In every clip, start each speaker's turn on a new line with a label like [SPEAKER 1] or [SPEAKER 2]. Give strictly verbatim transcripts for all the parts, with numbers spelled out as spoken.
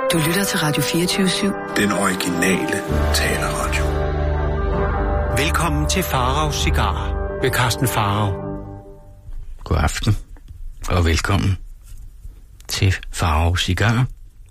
[SPEAKER 1] Du lytter til Radio fireogtyve syv.
[SPEAKER 2] Den originale taleradio.
[SPEAKER 3] Velkommen til Faraos Cigarer ved Carsten Farao.
[SPEAKER 4] God aften og velkommen til Faraos Cigarer.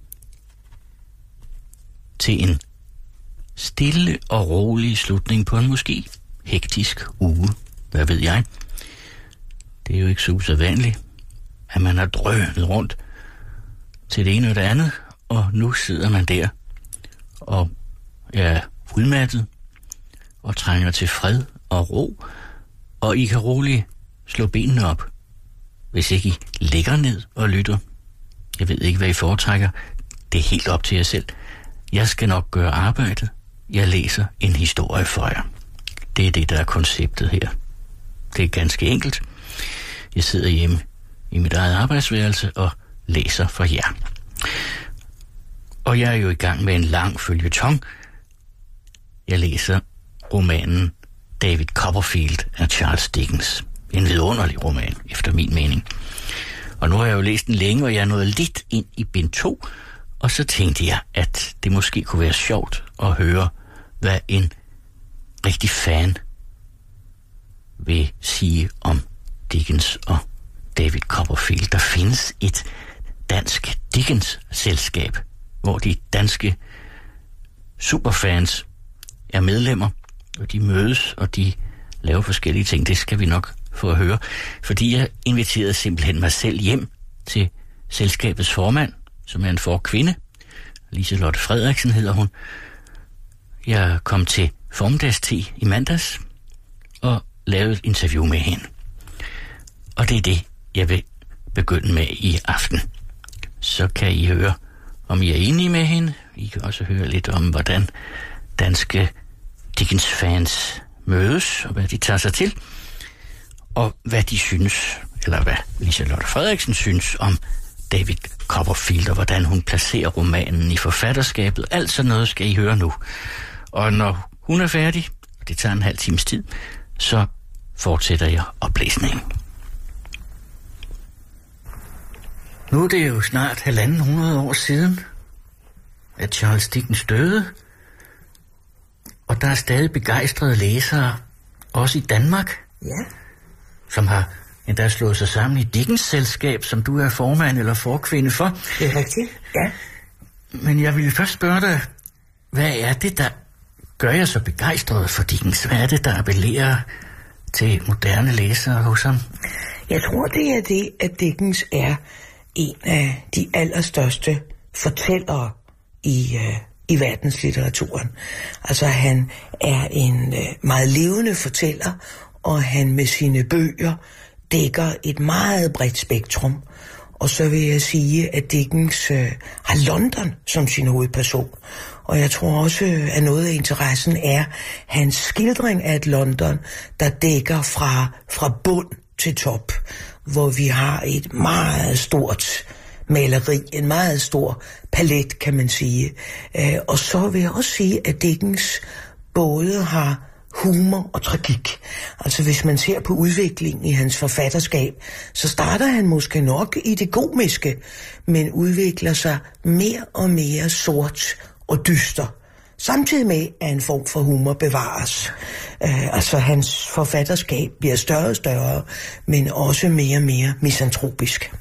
[SPEAKER 4] Til en stille og rolig slutning på en måske hektisk uge. Hvad ved jeg? Det er jo ikke så usædvanligt, at man har drønet rundt til det ene og det andet, og nu sidder man der og er udmattet og trænger til fred og ro, og I kan roligt slå benene op, hvis ikke I ligger ned og lytter. Jeg ved ikke, hvad I foretrækker. Det er helt op til jer selv. Jeg skal nok gøre arbejdet. Jeg læser en historie for jer. Det er det, der er konceptet her. Det er ganske enkelt. Jeg sidder hjemme i mit eget arbejdsværelse og læser for jer. Og jeg er jo i gang med en lang føljeton. Jeg læser romanen David Copperfield af Charles Dickens. En vidunderlig roman, efter min mening. Og nu har jeg jo læst den længe, og jeg er nået lidt ind i bind to, og så tænkte jeg, at det måske kunne være sjovt at høre, hvad en rigtig fan vil sige om Dickens og David Copperfield. Der findes et dansk Dickens-selskab, hvor de danske superfans er medlemmer, og de mødes, og de laver forskellige ting. Det skal vi nok få at høre, fordi jeg inviterede simpelthen mig selv hjem til selskabets formand, som er en forkvinde. Liselotte Frederiksen hedder hun. Jeg kom til formiddagste i mandags og lavede et interview med hende. Og det er det, jeg vil begynde med i aften. Så kan I høre, om I er enige med hende. I kan også høre lidt om, hvordan danske Dickens-fans mødes, og hvad de tager sig til, og hvad de synes, eller hvad Liselotte Frederiksen synes om David Copperfield, og hvordan hun placerer romanen i forfatterskabet. Alt sådan noget skal I høre nu. Og når hun er færdig, og det tager en halv times tid, så fortsætter jeg oplæsningen. Nu er det jo snart halvanden hundrede år siden, at Charles Dickens døde, og der er stadig begejstrede læsere, også i Danmark,
[SPEAKER 5] ja,
[SPEAKER 4] som har endda slået sig sammen i Dickens-selskab, som du er formand eller forkvinde for.
[SPEAKER 5] Det er rigtigt, ja.
[SPEAKER 4] Men jeg vil først spørge dig, hvad er det, der gør jer så begejstret for Dickens? Hvad er det, der appellerer til moderne læsere hos ham?
[SPEAKER 5] Jeg tror, det er det, at Dickens er en af de allerstørste fortællere i, uh, i verdenslitteraturen. Altså, han er en uh, meget levende fortæller, og han med sine bøger dækker et meget bredt spektrum. Og så vil jeg sige, at Dickens uh, har London som sin hovedperson. Og jeg tror også, at noget af interessen er hans skildring af et London, der dækker fra, fra bund til top, hvor vi har et meget stort maleri, en meget stor palet, kan man sige. Uh, og så vil jeg også sige, at Dickens både har humor og tragik. Altså hvis man ser på udviklingen i hans forfatterskab, så starter han måske nok i det komiske, men udvikler sig mere og mere sort og dyster, samtidig med, at en form for humor bevares. Uh, altså hans forfatterskab bliver større og større, men også mere og mere misantropisk.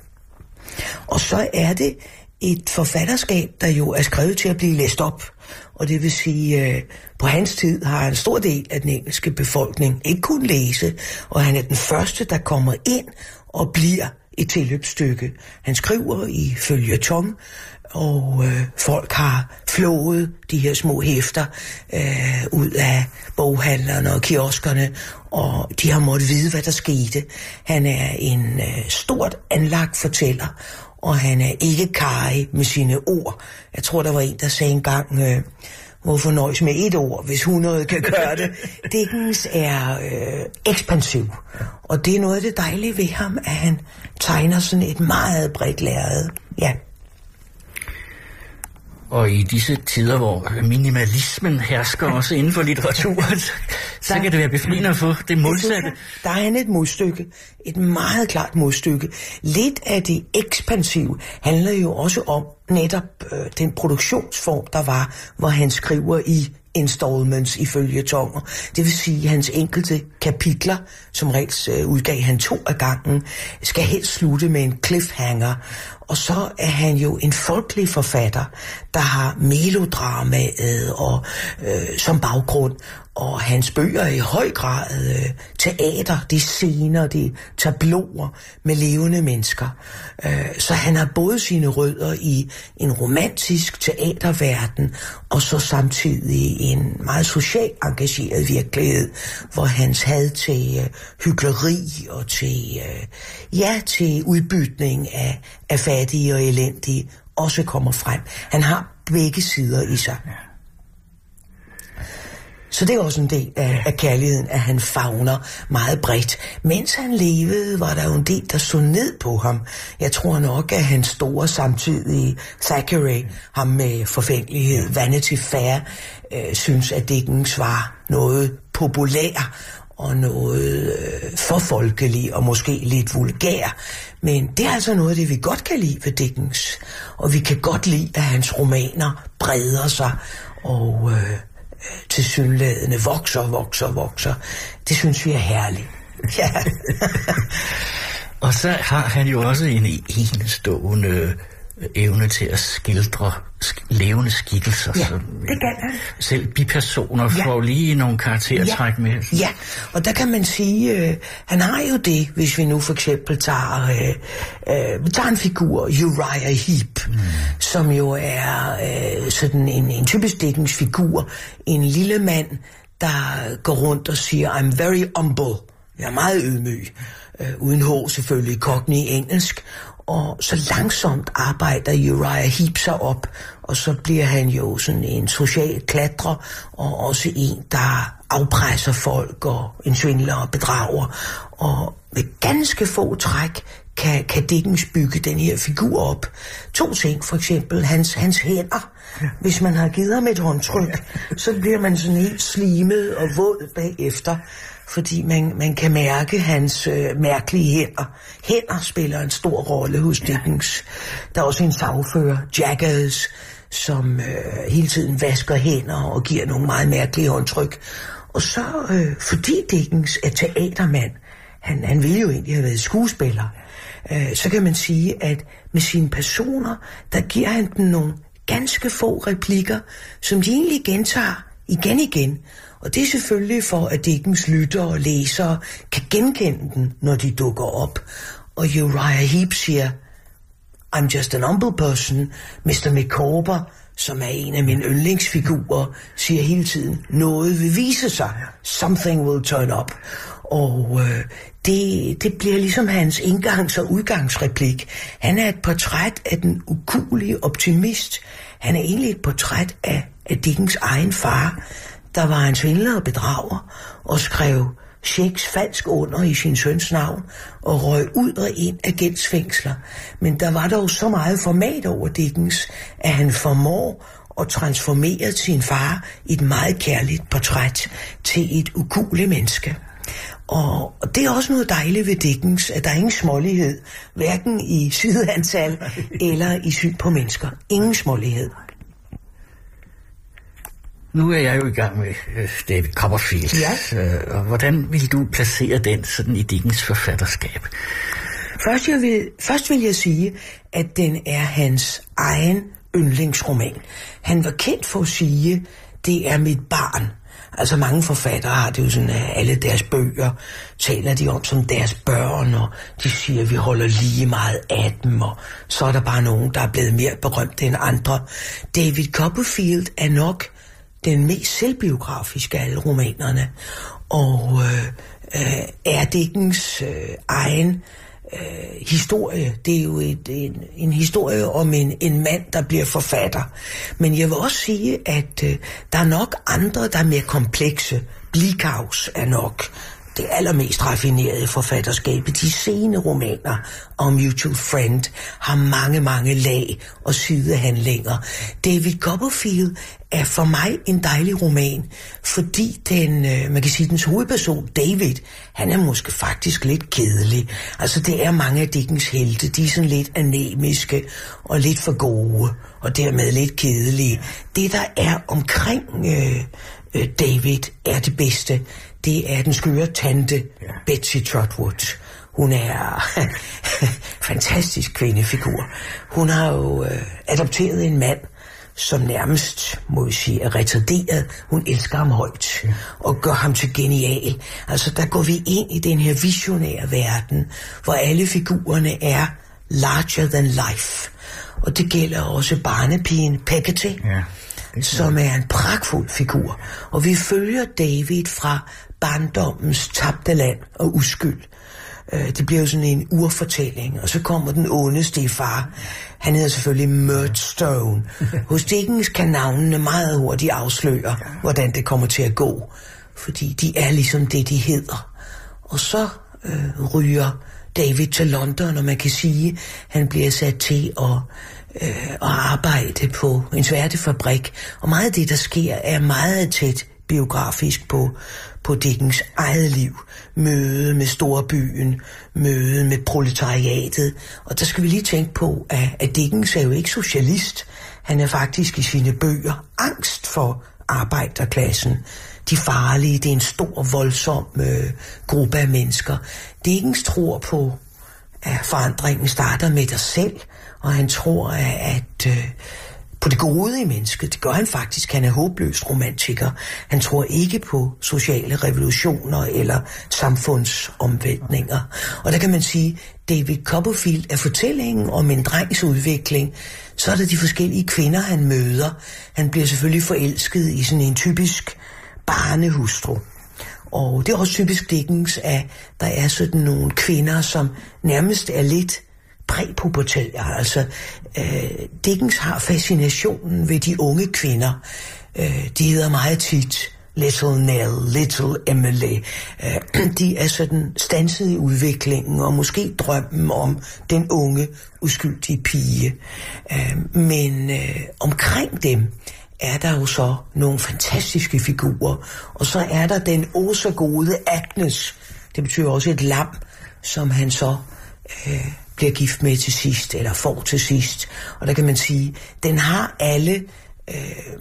[SPEAKER 5] Og så er det et forfatterskab, der jo er skrevet til at blive læst op. Og det vil sige, øh, på hans tid har en stor del af den engelske befolkning ikke kunnet læse, og han er den første, der kommer ind og bliver et tilløbsstykke. Han skriver i føljeton, og øh, folk har flået de her små hæfter øh, ud af boghandlerne og kioskerne, og de har måttet vide, hvad der skete. Han er en øh, stort anlagt fortæller, og han er ikke karrig med sine ord. Jeg tror, der var en, der sagde engang, øh, hvorfor nøjes med et ord, hvis hundrede kan gøre det. Dickens er øh, ekspansiv, og det er noget af det dejlige ved ham, at han tegner sådan et meget bredt lærred. Ja.
[SPEAKER 4] Og i disse tider, hvor minimalismen hersker også inden for litteraturen, så kan det være befriende at få det modsatte.
[SPEAKER 5] Der er han et modstykke, et meget klart modstykke. Lidt af det ekspansive handler jo også om netop øh, den produktionsform, der var, hvor han skriver i installments i følgetonger. Det vil sige, at hans enkelte kapitler, som regel øh, udgav han to af gangen, skal helst slutte med en cliffhanger. Og så er han jo en folkelig forfatter, der har melodramaet og, øh, som baggrund. Og hans bøger er i høj grad øh, teater, det er scener, det er tabloer med levende mennesker. Øh, så han har både sine rødder i en romantisk teaterverden, og så samtidig en meget socialt engageret virkelighed, hvor hans had til øh, hykleri og til, øh, ja, til udbytning af, af fattige og elendige også kommer frem. Han har begge sider i sig. Så det er også en del af, af kærligheden, at han favner meget bredt. Mens han levede, var der jo en del, der så ned på ham. Jeg tror nok, at hans store samtidige Thackeray, ham med forfængelighed, Vanity Fair, øh, synes, at Dickens var noget populær og noget øh, for folkelig og måske lidt vulgær. Men det er altså noget af det, vi godt kan lide ved Dickens. Og vi kan godt lide, at hans romaner breder sig og øh, tilsyneladende vokser, vokser, vokser. Det synes vi er herligt. Ja.
[SPEAKER 4] Og så har han jo også en enestående evne til at skildre sk- levende skikkelser.
[SPEAKER 5] Ja,
[SPEAKER 4] så,
[SPEAKER 5] det kan han.
[SPEAKER 4] Selv bipersoner ja. får lige nogle karaktertræk ja. med.
[SPEAKER 5] Ja, og der kan man sige, øh, han har jo det, hvis vi nu for eksempel tager, øh, øh, tager en figur, Uriah Heep, mm. som jo er øh, sådan en, en typisk Dickens figur, en lille mand, der går rundt og siger, I'm very humble. Jeg er meget ydmyg, øh, uden H selvfølgelig, cockney engelsk, og så langsomt arbejder Uriah Heep sig op, og så bliver han jo sådan en social klatrer, og også en, der afpresser folk, og en svindler og bedrager, og med ganske få træk kan, kan Dickens bygge den her figur op. To ting, for eksempel hans, hans hænder. Hvis man har givet ham et håndtryk, så bliver man sådan helt slimet og våd bagefter, fordi man, man kan mærke hans øh, mærkelige hænder. Hænder spiller en stor rolle hos Dickens. Der er også en sagfører, Jaggers, som øh, hele tiden vasker hænder og giver nogle meget mærkelige håndtryk. Og så, øh, fordi Dickens er teatermand, han, han ville jo egentlig have været skuespiller, øh, så kan man sige, at med sine personer, der giver han dem nogle ganske få replikker, som de egentlig gentager igen igen. Og det er selvfølgelig for, at Dickens lyttere og læsere kan genkende den, når de dukker op. Og Uriah Heep siger, I'm just an humble person. mister Micawber, som er en af mine yndlingsfigurer, siger hele tiden, noget vil vise sig. Something will turn up. Og øh, det, det bliver ligesom hans indgangs- og udgangsreplik. Han er et portræt af den ukuelige optimist. Han er egentlig et portræt af, af Dickens egen far, der var en svindler og bedrager, og skrev checks falsk under i sin søns navn, og røg ud og ind af gældsfængsler. Men der var dog så meget format over Dickens, at han formår at transformere sin far i et meget kærligt portræt til et ukueligt menneske. Og det er også noget dejligt ved Dickens, at der er ingen smålighed, hverken i sideantal eller i syn på mennesker. Ingen smålighed.
[SPEAKER 4] Nu er jeg jo i gang med uh, David Copperfield. Ja. Uh, og hvordan vil du placere den sådan i Dickens forfatterskab?
[SPEAKER 5] Først, jeg vil, først vil jeg sige, at den er hans egen yndlingsroman. Han var kendt for at sige, det er mit barn. Altså mange forfattere har det jo sådan, at alle deres bøger taler de om som deres børn, og de siger, at vi holder lige meget af dem, og så er der bare nogen, der er blevet mere berømte end andre. David Copperfield er nok den mest selvbiografiske af alle romanerne, og øh, øh, er Dickens øh, egen øh, historie. Det er jo et, en, en historie om en, en mand, der bliver forfatter. Men jeg vil også sige, at øh, der er nok andre, der er mere komplekse. Bleakhouse er nok det allermest raffinerede forfatterskab. De sene romaner om Mutual Friend har mange, mange lag og sidehandlinger. David Copperfield er for mig en dejlig roman, fordi den, man kan sige, dens hovedperson, David, han er måske faktisk lidt kedelig. Altså, det er mange af Dickens helte, de er sådan lidt anemiske og lidt for gode, og dermed lidt kedelige. Det, der er omkring øh, øh, David, er det bedste. Det er den skøre tante, ja. Betsy Trotwood. Hun er fantastisk kvindefigur. Hun har jo øh, adopteret en mand, som nærmest, må vi sige, er retarderet. Hun elsker ham højt og gør ham til genial. Altså, der går vi ind i den her visionære verden, hvor alle figurerne er larger than life. Og det gælder også barnepigen Peggotty, ja, som er en pragtfuld figur. Og vi følger David fra barndommens tabte land og uskyld. Det bliver jo sådan en urfortælling, og så kommer den onde stefar. Han hedder selvfølgelig Murdstone. Hos Dickens kan navnene meget hurtigt afsløre, hvordan det kommer til at gå. Fordi de er ligesom det, de hedder. Og så øh, ryger David til London, og man kan sige, han bliver sat til at, øh, at arbejde på en sværtefabrik. Og meget af det, der sker, er meget tæt biografisk på, på Dickens eget liv. Møde med storbyen, møde med proletariatet. Og der skal vi lige tænke på, at, at Dickens er jo ikke socialist. Han er faktisk i sine bøger angst for arbejderklassen. De farlige, det er en stor, voldsom øh, gruppe af mennesker. Dickens tror på, at forandringen starter med dig selv, og han tror, at, at øh, på det gode i mennesket. Det gør han faktisk. Han er håbløs romantiker. Han tror ikke på sociale revolutioner eller samfundsomvæltninger. Og der kan man sige, David Copperfield er fortællingen om en drengs udvikling. Så er der de forskellige kvinder, han møder. Han bliver selvfølgelig forelsket i sådan en typisk barnehustru. Og det er også typisk Dickens, at der er sådan nogle kvinder, som nærmest er lidt præpubertære. Altså, øh, Dickens har fascinationen ved de unge kvinder. Øh, de hedder meget tit Little Nell, Little Emily. Øh, de er sådan standset i udviklingen, og måske drømmen om den unge, uskyldige pige. Øh, men øh, omkring dem er der jo så nogle fantastiske figurer, og så er der den åh så gode Agnes. Det betyder også et lam, som han så øh, bliver gift med til sidst, eller får til sidst. Og der kan man sige, den har alle øh,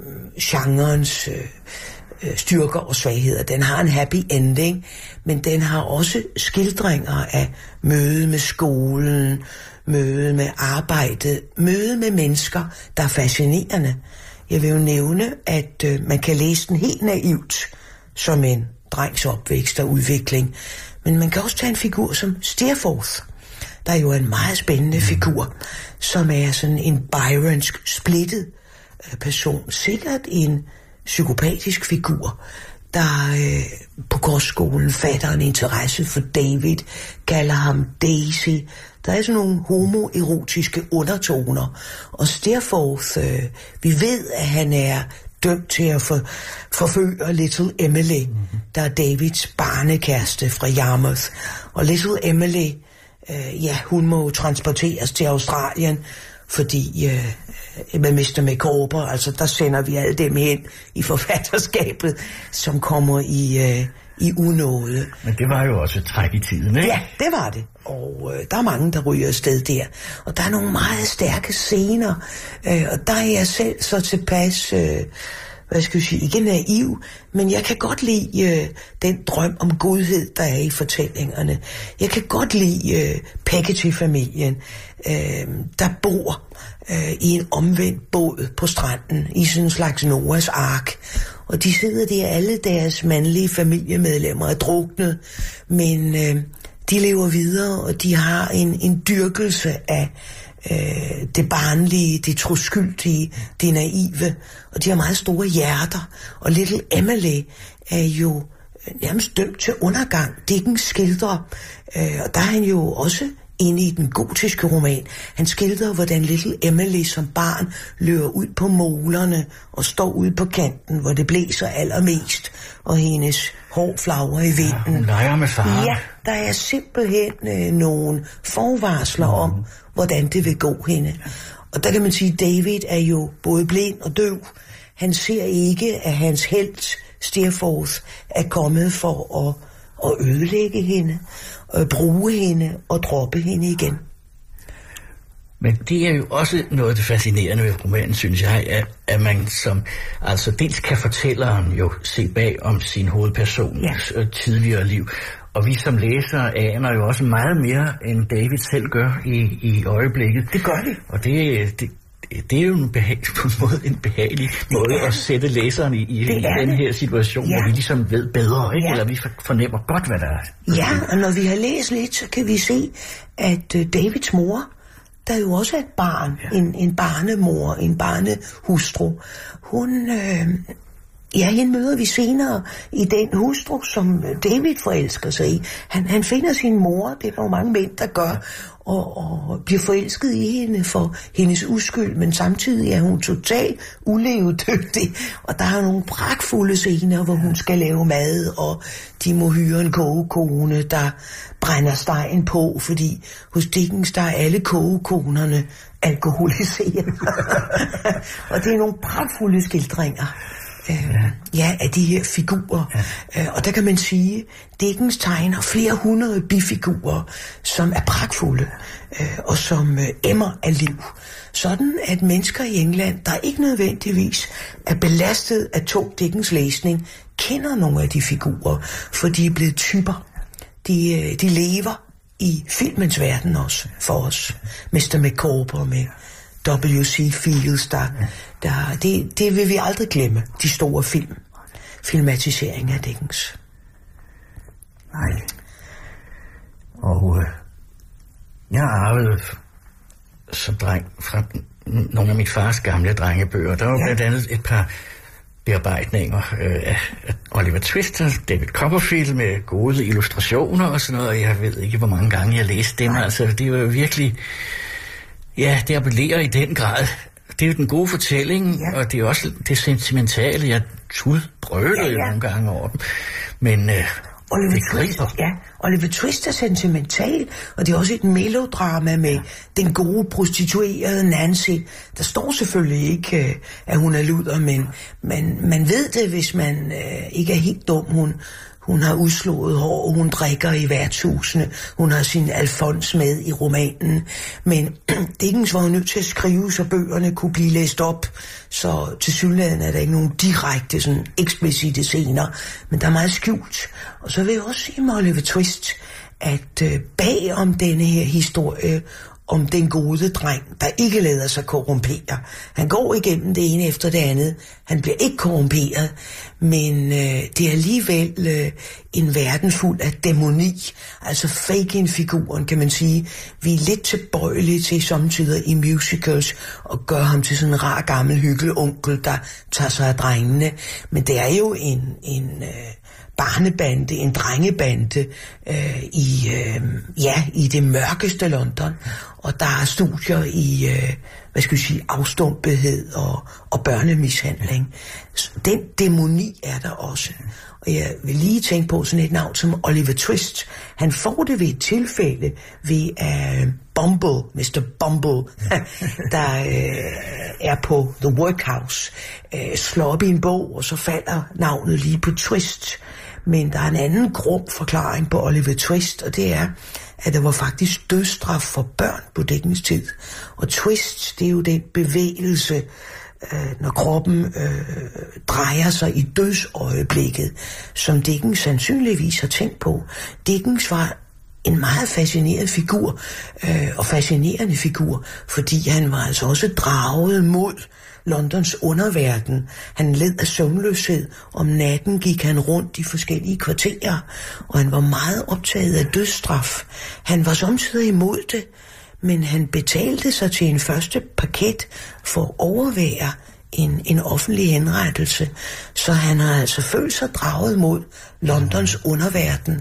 [SPEAKER 5] genrens øh, styrker og svagheder. Den har en happy ending, men den har også skildringer af møde med skolen, møde med arbejdet, møde med mennesker, der er fascinerende. Jeg vil jo nævne, at øh, man kan læse den helt naivt som en drengs opvækst og udvikling, men man kan også tage en figur som Steerforth, der er jo en meget spændende figur, som er sådan en Byronsk splittet øh, person, sikkert en psykopatisk figur, der øh, på kostskolen fatter en interesse for David, kalder ham Daisy. Der er sådan nogle homoerotiske undertoner, og Steerforth, øh, vi ved, at han er dømt til at for, forføre Little Emily, mm-hmm. der er Davids barnekæreste fra Yarmouth. Og Little Emily, øh, ja, hun må transporteres til Australien, fordi øh, med mister McCorber, altså der sender vi alle dem ind i forfatterskabet, som kommer i, øh, i unåde.
[SPEAKER 4] Men det var jo også et træk i tiden, ikke?
[SPEAKER 5] Ja, det var det. Og øh, der er mange, der ryger afsted der. Og der er nogle meget stærke scener, øh, og der er jeg selv så tilpas, øh, hvad skal jeg sige, ikke naiv, men jeg kan godt lide øh, den drøm om godhed, der er i fortællingerne. Jeg kan godt lide øh, Peggotty-familien, øh, der bor øh, i en omvendt båd på stranden, i sådan en slags Noahs ark. Og de sidder der, alle deres mandlige familiemedlemmer er druknet, men øh, de lever videre, og de har en, en dyrkelse af øh, det barnlige, det troskyldige, det naive, og de har meget store hjerter. Og Little Emily er jo nærmest dømt til undergang. Dickens skildrer, øh, og der er han jo også inde i den gotiske roman. Han skildrer, hvordan Little Emily som barn løber ud på molerne og står ude på kanten, hvor det blæser allermest, og hendes hår flagrer i vinden.
[SPEAKER 4] Ja, hun leger med faren.
[SPEAKER 5] Ja, der er simpelthen øh, nogle forvarsler mm. om, hvordan det vil gå hende. Og der kan man sige, at David er jo både blind og døv. Han ser ikke, at hans helt Steerforth er kommet for at, at ødelægge hende, at bruge hende og droppe hende igen.
[SPEAKER 4] Men det er jo også noget af det fascinerende ved romanen, synes jeg, at, at man som, altså dels kan fortælleren jo se bag om sin hovedpersons ja. tidligere liv, og vi som læsere aner jo også meget mere, end David selv gør i, i øjeblikket.
[SPEAKER 5] Det gør det.
[SPEAKER 4] Og det, det, det er jo en behag, på en måde en behagelig måde at sætte læseren i, i, i den
[SPEAKER 5] det.
[SPEAKER 4] her situation, ja. hvor vi ligesom ved bedre, ikke? Ja. Eller vi fornemmer godt, hvad der er.
[SPEAKER 5] Ja, og når vi har læst lidt, så kan vi se, at Davids mor, der er jo også et barn, ja. en, en barnemor, en barnehustru, hun... Øh, Ja, hende møder vi senere i den hustru, som David forelsker sig i. Han, han finder sin mor, det er der jo mange mænd, der gør, og, og bliver forelsket i hende for hendes uskyld, men samtidig er hun totalt ulevedygtig, og der er nogle pragtfulde scener, hvor hun skal lave mad, og de må hyre en kogekone, der brænder stegen på, fordi hos Dickens, der er alle kogekonerne alkoholiseret. Og det er nogle pragtfulde skildringer. Øh, ja, af de her figurer. Ja. Øh, og der kan man sige, Dickens tegner flere hundrede bifigurer, som er pragtfulde, øh, og som øh, emmer af liv. Sådan at mennesker i England, der ikke nødvendigvis er belastet af tung Dickens læsning, kender nogle af de figurer, for de er blevet typer. De, øh, de lever i filmens verden også, for os. mister Micawber med W C Fields, der, der, det, det vil vi aldrig glemme, de store film, filmatiseringer af Dickens.
[SPEAKER 4] Nej. Og øh, jeg arvede som dreng fra nogle af min fars gamle drengebøger. Der var ja. blandt andet et par bearbejdninger øh, af Oliver Twist og David Copperfield med gode illustrationer og sådan noget, og jeg ved ikke, hvor mange gange jeg læste dem. Nej. Altså, det var virkelig... Ja, det appellerer i den grad. Det er jo den gode fortælling, ja. og det er også det sentimentale. Jeg tudbrølede ja, ja. nogle gange over dem. Men øh,
[SPEAKER 5] Oliver
[SPEAKER 4] det
[SPEAKER 5] Twist, ja, Oliver Twist er sentimental, og det er også et melodrama med ja. den gode prostituerede Nancy. Der står selvfølgelig ikke, øh, at hun er luder, men man, man ved det, hvis man øh, ikke er helt dum. Hun, hun har udslået hår, og hun drikker i værtshusene. Hun har sin Alfons med i romanen. Men Dickens var jo nødt til at skrive, så bøgerne kunne blive læst op. Så tilsyneladende er der ikke nogen direkte, sådan eksplicite scener. Men der er meget skjult. Og så vil jeg også sige med Oliver Twist, at øh, bag om denne her historie, om den gode dreng, der ikke lader sig korrumpere. Han går igennem det ene efter det andet. Han bliver ikke korrumperet, men øh, det er alligevel øh, en verden fuld af dæmoni. Altså fake-in-figuren, kan man sige. Vi er lidt tilbøjelige til samtidig i musicals og gøre ham til sådan en rar gammel hyggelig onkel, der tager sig af drengene. Men det er jo en... en øh, barnebande, en drengebande øh, i, øh, ja, i det mørkeste London, og der er studier i, øh, hvad skal jeg sige, afstumpethed og, og børnemishandling. Den dæmoni er der også. Og jeg vil lige tænke på sådan et navn som Oliver Twist. Han får det ved et tilfælde ved uh, Bumble, mister Bumble, der uh, er på The Workhouse, uh, slår op i en bog, og så falder navnet lige på Twist. Men der er en anden grum forklaring på Oliver Twist, og det er, at der var faktisk dødsstraf for børn på Dickens tid. Og twist, det er jo den bevægelse, øh, når kroppen øh, drejer sig i dødsøjeblikket, som Dickens sandsynligvis har tænkt på. Dickens var en meget fascinerende figur, øh, og fascinerende figur, fordi han var altså også draget mod Londons underverden. Han led af søvnløshed. Om natten gik han rundt i forskellige kvarterer, og han var meget optaget af dødsstraf. Han var samtidig imod det, men han betalte sig til en første paket for at overvære en, en offentlig henrettelse. Så han har altså følt sig draget mod Londons underverden.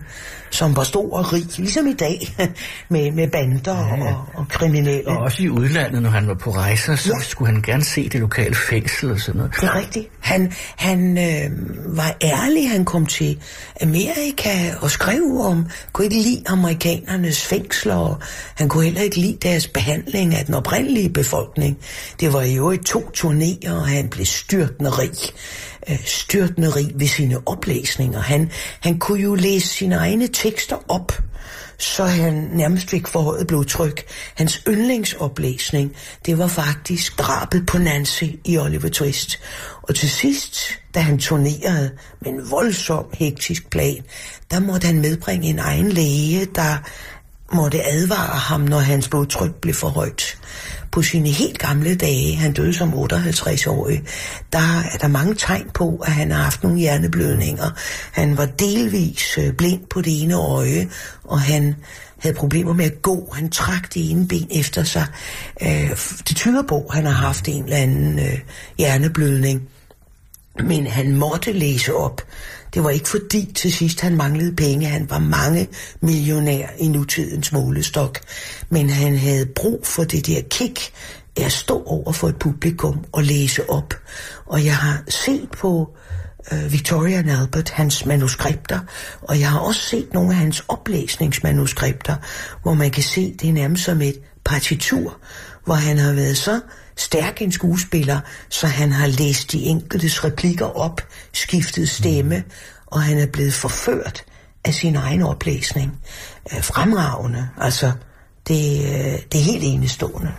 [SPEAKER 5] som var stor og rig, ligesom i dag, med, med bander ja, ja. Og, og kriminelle.
[SPEAKER 4] Og også i udlandet, når han var på rejser, så ja. skulle han gerne se det lokale fængsel og sådan noget.
[SPEAKER 5] Det er rigtigt. Han, han øh, var ærlig, han kom til Amerika og skrev om, kunne ikke lide amerikanernes fængsler, og han kunne heller ikke lide deres behandling af den oprindelige befolkning. Det var jo et to turnéer, og han blev styrtende rig. styrtende rig ved sine oplæsninger. Han, han kunne jo læse sine egne tekster op, så han nærmest fik forhøjet blodtryk. Hans yndlingsoplæsning, det var faktisk drabet på Nancy i Oliver Twist. Og til sidst, da han turnerede med en voldsom, hektisk plan, der måtte han medbringe en egen læge, der måtte advare ham, når hans blodtryk blev for højt. På sine helt gamle dage, han døde som otteoghalvtreds-årig, der er der mange tegn på, at han har haft nogle hjerneblødninger. Han var delvis blind på det ene øje, og han havde problemer med at gå. Han trak det ene ben efter sig. Det tyder på, at han har haft en eller anden hjerneblødning. Men han måtte læse op. Det var ikke fordi til sidst han manglede penge. Han var mange millionær i nutidens målestok. Men han havde brug for det der kick af at stå over for et publikum og læse op. Og jeg har set på uh, Victoria and Albert, hans manuskripter, og jeg har også set nogle af hans oplæsningsmanuskripter, hvor man kan se, det er nærmest som et partitur, hvor han har været så stærk en skuespiller, så han har læst de enkeltes replikker op, skiftet stemme, og han er blevet forført af sin egen oplæsning. Øh, fremragende, altså, det, det er helt enestående.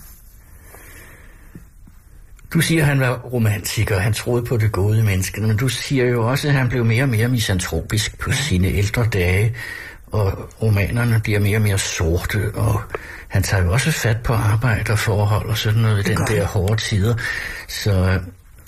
[SPEAKER 4] Du siger, at han var romantiker, han troede på det gode menneske, men du siger jo også, at han blev mere og mere misantropisk på sine ældre dage, og romanerne bliver mere og mere sorte, og han tager jo også fat på arbejderforhold og sådan noget i den der hårde tider, så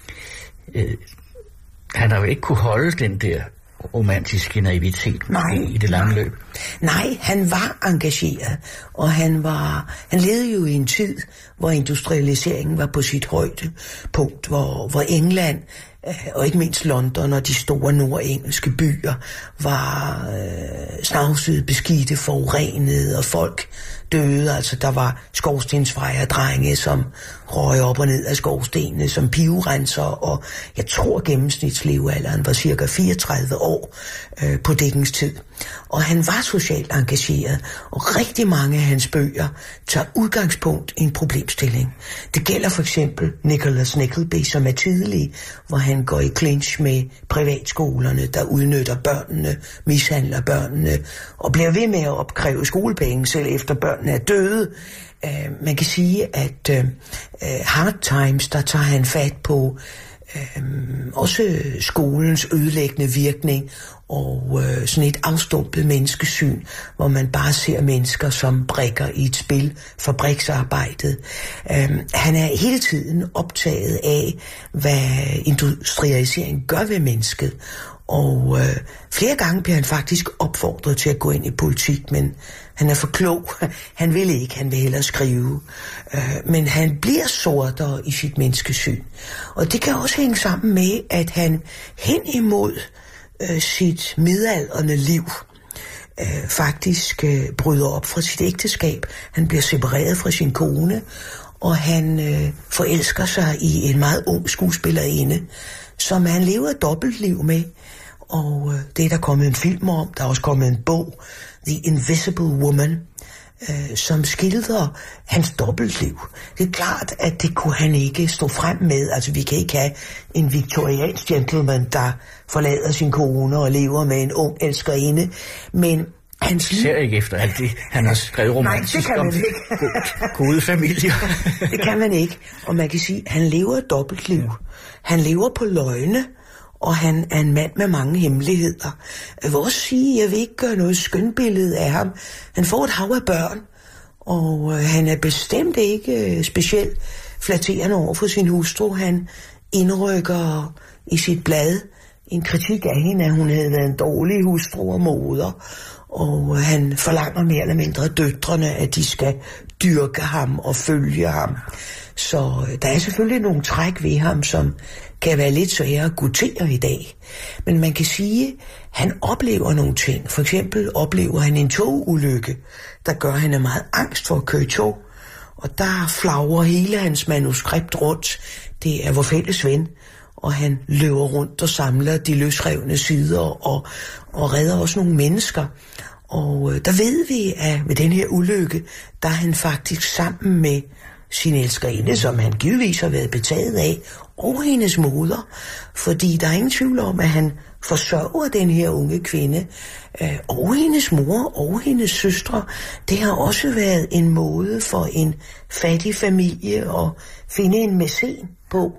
[SPEAKER 4] øh, han har jo ikke kunne holde den der romantiske naivitet
[SPEAKER 5] nej,
[SPEAKER 4] i, i det lange løb.
[SPEAKER 5] Nej, han var engageret, og han var han levede jo i en tid, hvor industrialiseringen var på sit højdepunkt, hvor, hvor England og ikke mindst London og de store nordengelske byer var øh, snavsede, beskidte, forurenede, og folk døde. Altså der var skorstensfejre drenge, som røg op og ned af skorstenene som pivrenser, og jeg tror gennemsnitslevealderen var cirka fireogtredive år øh, på Dickens tid. Og han var socialt engageret, og rigtig mange af hans bøger tager udgangspunkt i en problemstilling. Det gælder for eksempel Nicholas Nickleby, som er tidlig, hvor han går i clinch med privatskolerne, der udnytter børnene, mishandler børnene, og bliver ved med at opkræve skolepenge, selv efter børnene er døde. Uh, man kan sige, at uh, Hard Times, der tager han fat på uh, også skolens ødelæggende virkning, og uh, sådan et afstumpet menneskesyn, hvor man bare ser mennesker som brikker i et spil, fabriksarbejdet. Uh, han er hele tiden optaget af, hvad industrialisering gør ved mennesket, og øh, flere gange bliver han faktisk opfordret til at gå ind i politik, men han er for klog. Han vil ikke, han vil hellere skrive. Øh, men han bliver sortere i sit menneskesyn. Og det kan også hænge sammen med, at han hen imod øh, sit midaldrende liv øh, faktisk øh, bryder op fra sit ægteskab. Han bliver separeret fra sin kone, og han øh, forelsker sig i en meget ung skuespillerinde, som han lever et dobbeltliv med. Og øh, det er der kommet en film om, der er også kommet en bog, The Invisible Woman, øh, som skildrer hans dobbeltliv. Det er klart, at det kunne han ikke stå frem med. Altså vi kan ikke have en victoriansk gentleman, der forlader sin kone og lever med en ung elskerinde, men hans liv...
[SPEAKER 4] ser ikke efter alt det, han har skrevet romantisk om gode familier.
[SPEAKER 5] Det kan man ikke. Og man kan sige, at han lever et dobbeltliv. Han lever på løgne, og han er en mand med mange hemmeligheder. Jeg vil også sige, jeg vil ikke gøre noget skønbillede af ham. Han får et hav af børn, og øh, han er bestemt ikke øh, specielt flatterende over for sin hustru. Han indrykker i sit blad en kritik af hende, at hun havde været en dårlig hustru og moder, og øh, han forlanger mere eller mindre døtrene, at de skal dyrke ham og følge ham. Så øh, der er selvfølgelig nogle træk ved ham, som kan være lidt svære at guttere i dag. Men man kan sige, at han oplever nogle ting. For eksempel oplever han en togulykke, der gør, at han er meget angst for at køre i tog. Og der flagrer hele hans manuskript rundt. Det er vor fælles ven. Og han løber rundt og samler de løsrevne sider og, og redder også nogle mennesker. Og øh, der ved vi, at ved den her ulykke, der er han faktisk sammen med sin elskerinde, som han givetvis har været betaget af, og hendes moder. Fordi der er ingen tvivl om, at han forsørger den her unge kvinde, øh, og hendes mor og hendes søstre. Det har også været en måde for en fattig familie at finde en mæcen på.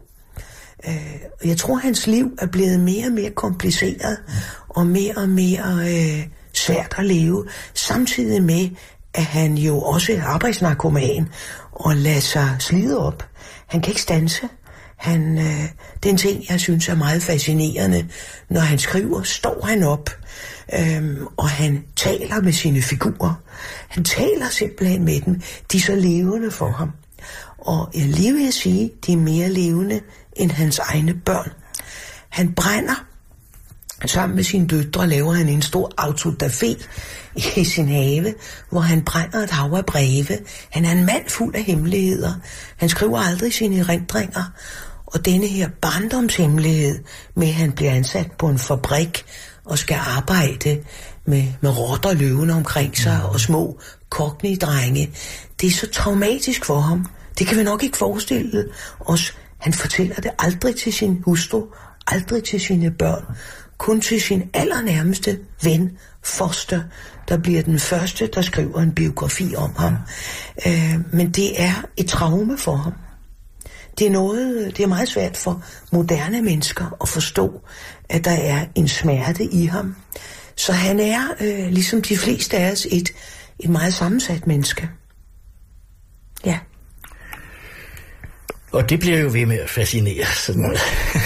[SPEAKER 5] Jeg tror, hans liv er blevet mere og mere kompliceret og mere og mere øh, svært at leve, samtidig med, at han jo også er arbejdsnarkoman og lader sig slide op. Han kan ikke standse. Han, øh, det er en ting, jeg synes er meget fascinerende. Når han skriver, står han op, øh, og han taler med sine figurer. Han taler simpelthen med dem. De er så levende for ham. Og jeg lige vil sige, de er mere levende end hans egne børn. Han brænder. Sammen med sine døtre laver han en stor autodafé i sin have, hvor han brænder et hav af breve. Han er en mand fuld af hemmeligheder. Han skriver aldrig sine erindringer. Og denne her barndomshemmelighed med, at han bliver ansat på en fabrik og skal arbejde med, med rotter løvende omkring sig og små cockney-drenge, det er så traumatisk for ham. Det kan vi nok ikke forestille os. Han fortæller det aldrig til sin hustru, aldrig til sine børn, kun til sin allernærmeste ven, Foster, der bliver den første, der skriver en biografi om ham. Øh, men det er et traume for ham. Det er noget, det er meget svært for moderne mennesker at forstå, at der er en smerte i ham. Så han er, øh, ligesom de fleste af os, et, et meget sammensat menneske. Ja.
[SPEAKER 4] Og det bliver jo ved med at fascinere sådan noget.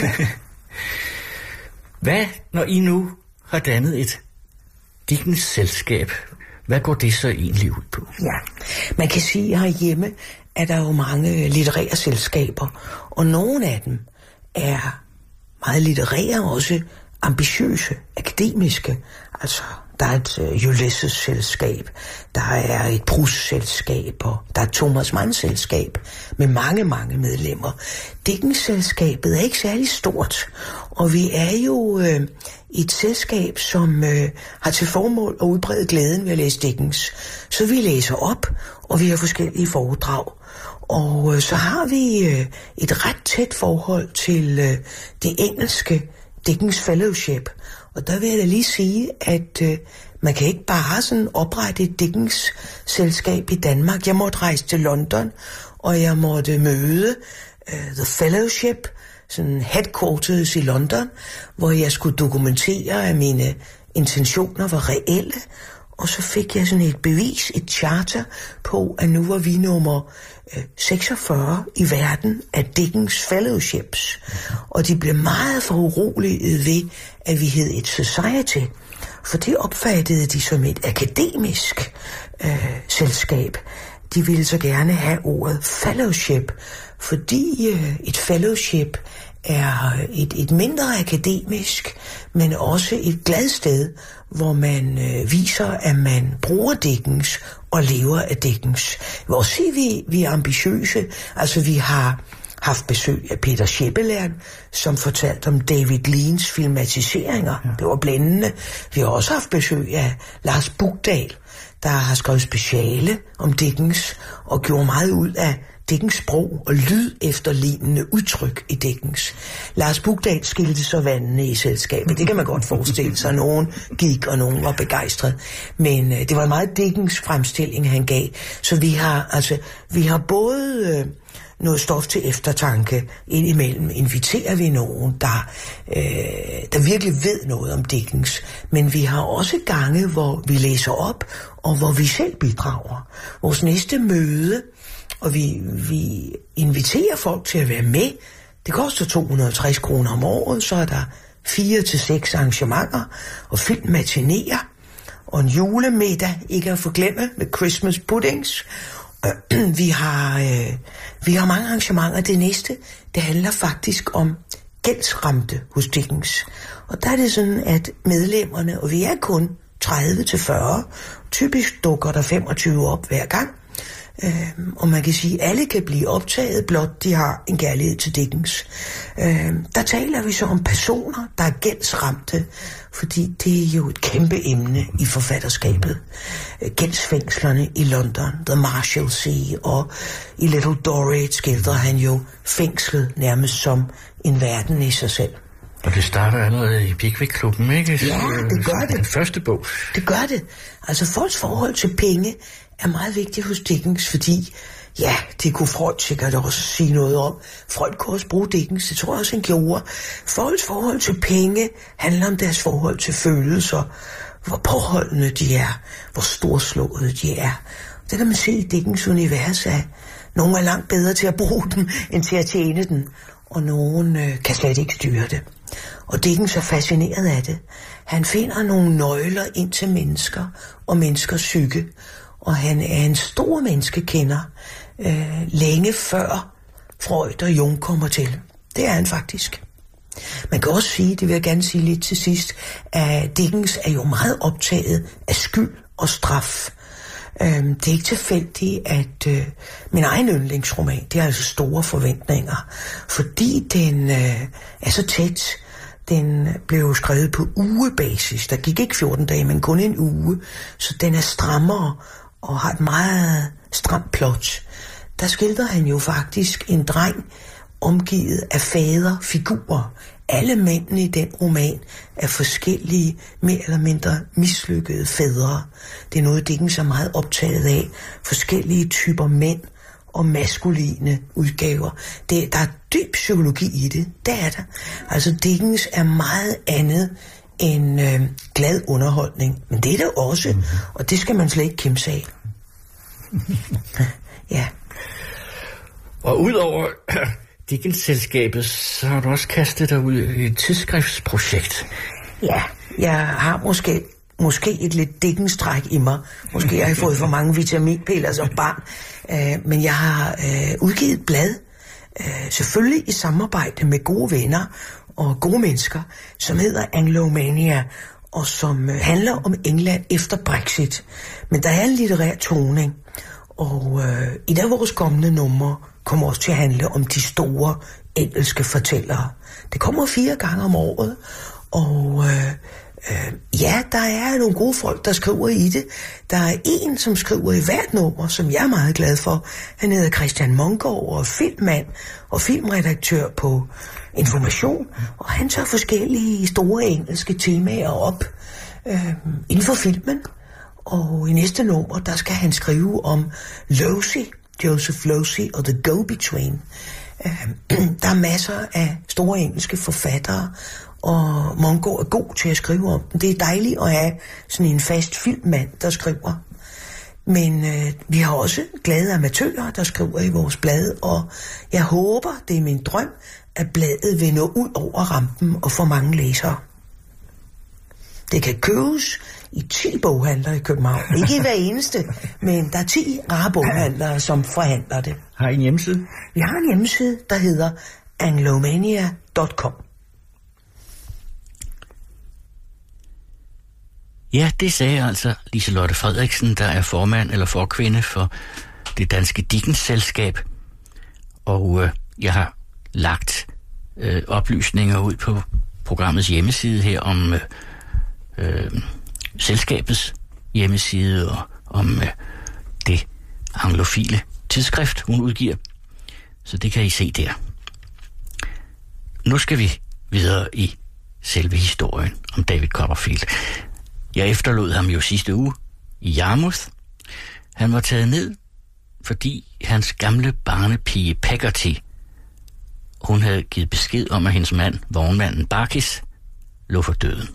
[SPEAKER 4] Hvad, når I nu har dannet et Dickens selskab, hvad går det så egentlig ud på?
[SPEAKER 5] Ja, man kan sige, at herhjemme er der jo mange litterære selskaber, og nogle af dem er meget litterære, også ambitiøse, akademiske. Altså, der er et uh, Ulysses-selskab, der er et Proust-selskab, og der er et Thomas Mann-selskab med mange, mange medlemmer. Dickens-selskabet er ikke særlig stort, og vi er jo øh, et selskab, som øh, har til formål at udbrede glæden ved at læse Dickens. Så vi læser op, og vi har forskellige foredrag. Og øh, så har vi øh, et ret tæt forhold til øh, det engelske Dickens Fellowship. Og der vil jeg da lige sige, at øh, man kan ikke bare sådan oprette et Dickens-selskab i Danmark. Jeg måtte rejse til London, og jeg måtte møde øh, The Fellowship, sådan headquarters i London, hvor jeg skulle dokumentere, at mine intentioner var reelle. Og så fik jeg sådan et bevis, et charter på, at nu var vi nummer øh, seksogfyrre i verden af Dickens Fellowships. Og de blev meget for urolige ved, at vi hed et society. For det opfattede de som et akademisk øh, selskab. De ville så gerne have ordet fellowship, fordi øh, et fellowship er et, et mindre akademisk, men også et glad sted, hvor man øh, viser, at man bruger Dickens og lever af Dickens. Jeg vil også sige, at vi, vi er ambitiøse. Altså, vi har haft besøg af Peter Schepelern, som fortalte om David Leans filmatiseringer. Ja. Det var blændende. Vi har også haft besøg af Lars Bukdal, der har skrevet speciale om Dickens og gjorde meget ud af Dickens sprog og lyd efterlignende udtryk i Dickens. Lars Bukdal skilte så vandene i selskabet. Det kan man godt forestille sig. Nogen gik, og nogen var begejstret. Men øh, det var en meget Dickens fremstilling, han gav. Så vi har, altså, vi har både øh, noget stof til eftertanke. Indimellem inviterer vi nogen, der, øh, der virkelig ved noget om Dickens. Men vi har også gange, hvor vi læser op, og hvor vi selv bidrager. Vores næste møde, og vi, vi inviterer folk til at være med. Det koster to hundrede og tres kroner om året, så er der fire til seks arrangementer, og filmmatineer, og en julemiddag, ikke at forglemme, med Christmas puddings. vi har øh, vi har mange arrangementer. Det næste, det handler faktisk om gældsramte hos Dickens. Og der er det sådan, at medlemmerne, og vi er kun tredive til fyrre, typisk dukker der femogtyve op hver gang. Øhm, og man kan sige, at alle kan blive optaget, blot de har en kærlighed til Dickens. Øhm, der taler vi så om personer, der er gældsramte, fordi det er jo et kæmpe emne i forfatterskabet. Øh, gældsfængslerne i London, The Marshalsea, og i Little Dorrit skildrer han jo fængslet nærmest som en verden i sig selv.
[SPEAKER 4] Og det starter allerede i Pickwick-klubben, ikke?
[SPEAKER 5] Ja, det gør det.
[SPEAKER 4] Den første bog.
[SPEAKER 5] Det gør det. Altså, folks forhold til penge er meget vigtigt hos Dickens, fordi, ja, det kunne Freud sikkert også sige noget om. Freud kunne også bruge Dickens, det tror jeg også, han gjorde. Folks forhold til penge handler om deres forhold til følelser, hvor påholdende de er, hvor storslåede de er. Det kan man se i Dickens univers, at nogle er langt bedre til at bruge den, end til at tjene den, og nogen øh, kan slet ikke styre det. Og Dickens er fascineret af det. Han finder nogle nøgler ind til mennesker og menneskers psyke, og han er en stor menneskekender øh, længe før Freud og Jung kommer til. Det er han faktisk. Man kan også sige, det vil jeg gerne sige lidt til sidst, at Dickens er jo meget optaget af skyld og straf. Øhm, det er ikke tilfældigt, at øh, min egen yndlingsroman, det er altså Store forventninger, fordi den øh, er så tæt. Den blev skrevet på ugebasis. Der gik ikke fjorten dage, men kun en uge. Så den er strammere og har et meget stramt plot. Der skildrer han jo faktisk en dreng omgivet af faderfigurer. Alle mændene i den roman er forskellige, mere eller mindre mislykkede fædre. Det er noget, Dickens er meget optaget af. Forskellige typer mænd og maskuline udgaver. Det, der er dyb psykologi i det. Det er der. Altså, Dickens er meget andet end øh, glad underholdning. Men det er der også, mm-hmm. og det skal man slet ikke kimse af. Ja.
[SPEAKER 4] Og udover Dickens-selskabet, så har du også kastet dig ud i et tidsskriftsprojekt.
[SPEAKER 5] Ja, jeg har måske måske et lidt Dickens-træk i mig. Måske har jeg fået for mange vitaminpiller som barn. Uh, men jeg har uh, udgivet et blad, uh, selvfølgelig i samarbejde med gode venner og gode mennesker, som hedder Anglomania, og som uh, handler om England efter Brexit. Men der er en litterær toning, og uh, et af vores kommende numre kommer også til at handle om de store engelske fortællere. Det kommer fire gange om året, og øh, øh, ja, der er nogle gode folk, der skriver i det. Der er en, som skriver i hvert nummer, som jeg er meget glad for. Han hedder Christian Mongård og er filmmand og filmredaktør på Information, og han tager forskellige store engelske temaer op øh, inden for filmen. Og i næste nummer, der skal han skrive om Losey, Joseph Losey og The Go-Between. Uh, der er masser af store engelske forfattere, og Mongård er god til at skrive om dem. Det er dejligt at have sådan en fast filmmand, der skriver. Men uh, vi har også glade amatører, der skriver i vores blad, og jeg håber, det er min drøm, at bladet vil nå ud over rampen og få mange læsere. Det kan købes i ti boghandlere i København. Ikke i hver eneste, men der er ti rare boghandlere, som forhandler det.
[SPEAKER 4] Har I en hjemmeside?
[SPEAKER 5] Vi har en hjemmeside, der hedder anglomania punktum com.
[SPEAKER 4] Ja, det sagde altså Liselotte Frederiksen, der er formand eller forkvinde for det danske Dickens-selskab. Og øh, jeg har lagt øh, oplysninger ud på programmets hjemmeside her om øh, øh, selskabets hjemmeside og om øh, det anglofile tidsskrift, hun udgiver. Så det kan I se der. Nu skal vi videre i selve historien om David Copperfield. Jeg efterlod ham jo sidste uge i Yarmouth. Han var taget ned, fordi hans gamle barnepige Peggotty, hun havde givet besked om, at hendes mand, vognmanden Barkis, lå for døden.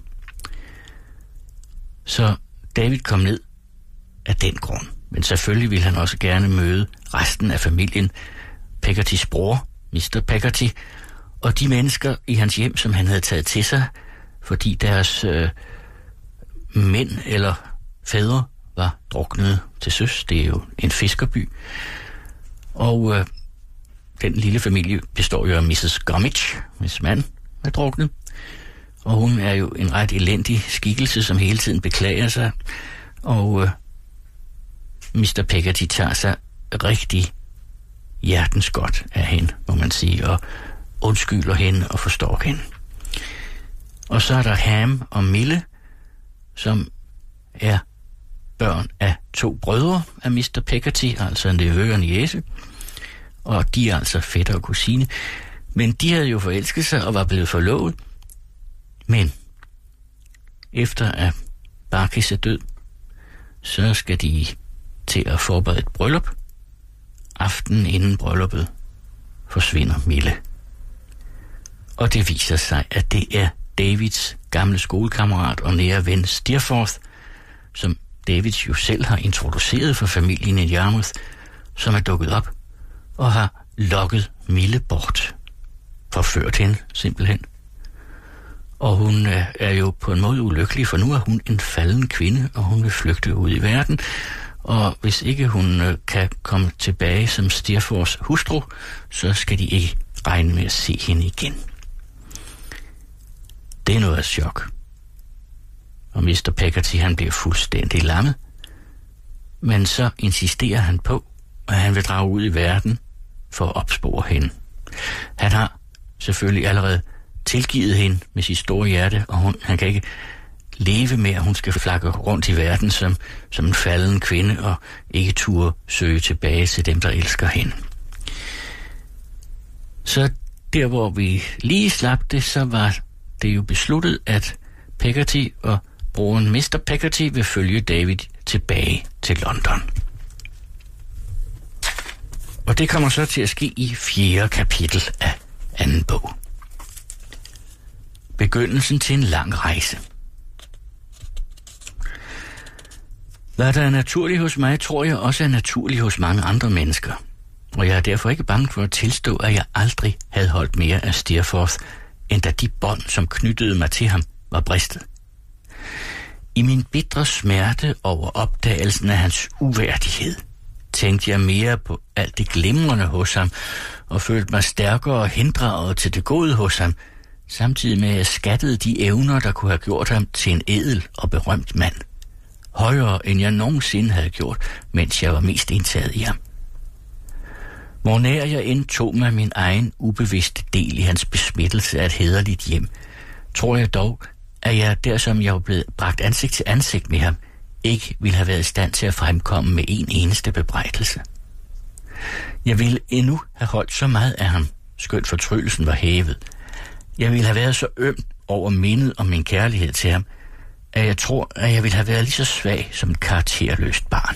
[SPEAKER 4] Så David kom ned af den grund. Men selvfølgelig ville han også gerne møde resten af familien, Peggottys bror, mister Peggotty, og de mennesker i hans hjem, som han havde taget til sig, fordi deres øh, mænd eller fædre var druknet til søs. Det er jo en fiskerby. Og øh, den lille familie består jo af missus Gummidge, hvis mand er druknet. Og hun er jo en ret elendig skikkelse, som hele tiden beklager sig. Og øh, mister Peggotty tager sig rigtig hjertens godt af hende, må man sige, og undskylder hende og forstår hende. Og så er der Ham og Mille, som er børn af to brødre af mister Peggotty, altså en nevø og en niece, og de er altså fætter og kusine. Men de havde jo forelsket sig og var blevet forlovet. Men efter at Barkis er død, så skal de til at forberede et bryllup. Aftenen inden brylluppet forsvinder Mille. Og det viser sig, at det er Davids gamle skolekammerat og nære ven Steerforth, som David jo selv har introduceret for familien i Yarmouth, som er dukket op og har lokket Mille bort. Forført hende simpelthen. Og hun øh, er jo på en måde ulykkelig, for nu er hun en falden kvinde, og hun vil flygte ud i verden. Og hvis ikke hun øh, kan komme tilbage som Steerforths hustru, så skal de ikke regne med at se hende igen. Det er noget af chok. Og mister Peggotty, han bliver fuldstændig lammet. Men så insisterer han på, at han vil drage ud i verden for at opspore hende. Han har selvfølgelig allerede tilgivet hende med sit store hjerte, og hun, han kan ikke leve med, at hun skal flakke rundt i verden som, som en falden kvinde og ikke turde søge tilbage til dem, der elsker hende. Så der, hvor vi lige slap det, så var det jo besluttet, at Peggotty og broren mister Peggotty vil følge David tilbage til London. Og det kommer så til at ske i fjerde kapitel af anden bog. Begyndelsen til en lang rejse. Hvad der er naturligt hos mig, tror jeg også er naturligt hos mange andre mennesker. Og jeg er derfor ikke bange for at tilstå, at jeg aldrig havde holdt mere af Steerforth, end da de bånd, som knyttede mig til ham, var bristet. I min bitre smerte over opdagelsen af hans uværdighed, tænkte jeg mere på alt det glimrende hos ham, og følte mig stærkere og hindret til det gode hos ham, samtidig med at jeg skattede de evner, der kunne have gjort ham til en ædel og berømt mand. Højere end jeg nogensinde havde gjort, mens jeg var mest indtaget i ham. Hvor nær jeg indtog mig min egen ubevidste del i hans besmittelse af et hæderligt hjem, tror jeg dog, at jeg, der som jeg var blevet bragt ansigt til ansigt med ham, ikke ville have været i stand til at fremkomme med en eneste bebrejdelse. Jeg ville endnu have holdt så meget af ham, skønt fortryllelsen var hævet. Jeg ville have været så øm over mindet om min kærlighed til ham, at jeg tror, at jeg ville have været lige så svag som et karakterløst barn.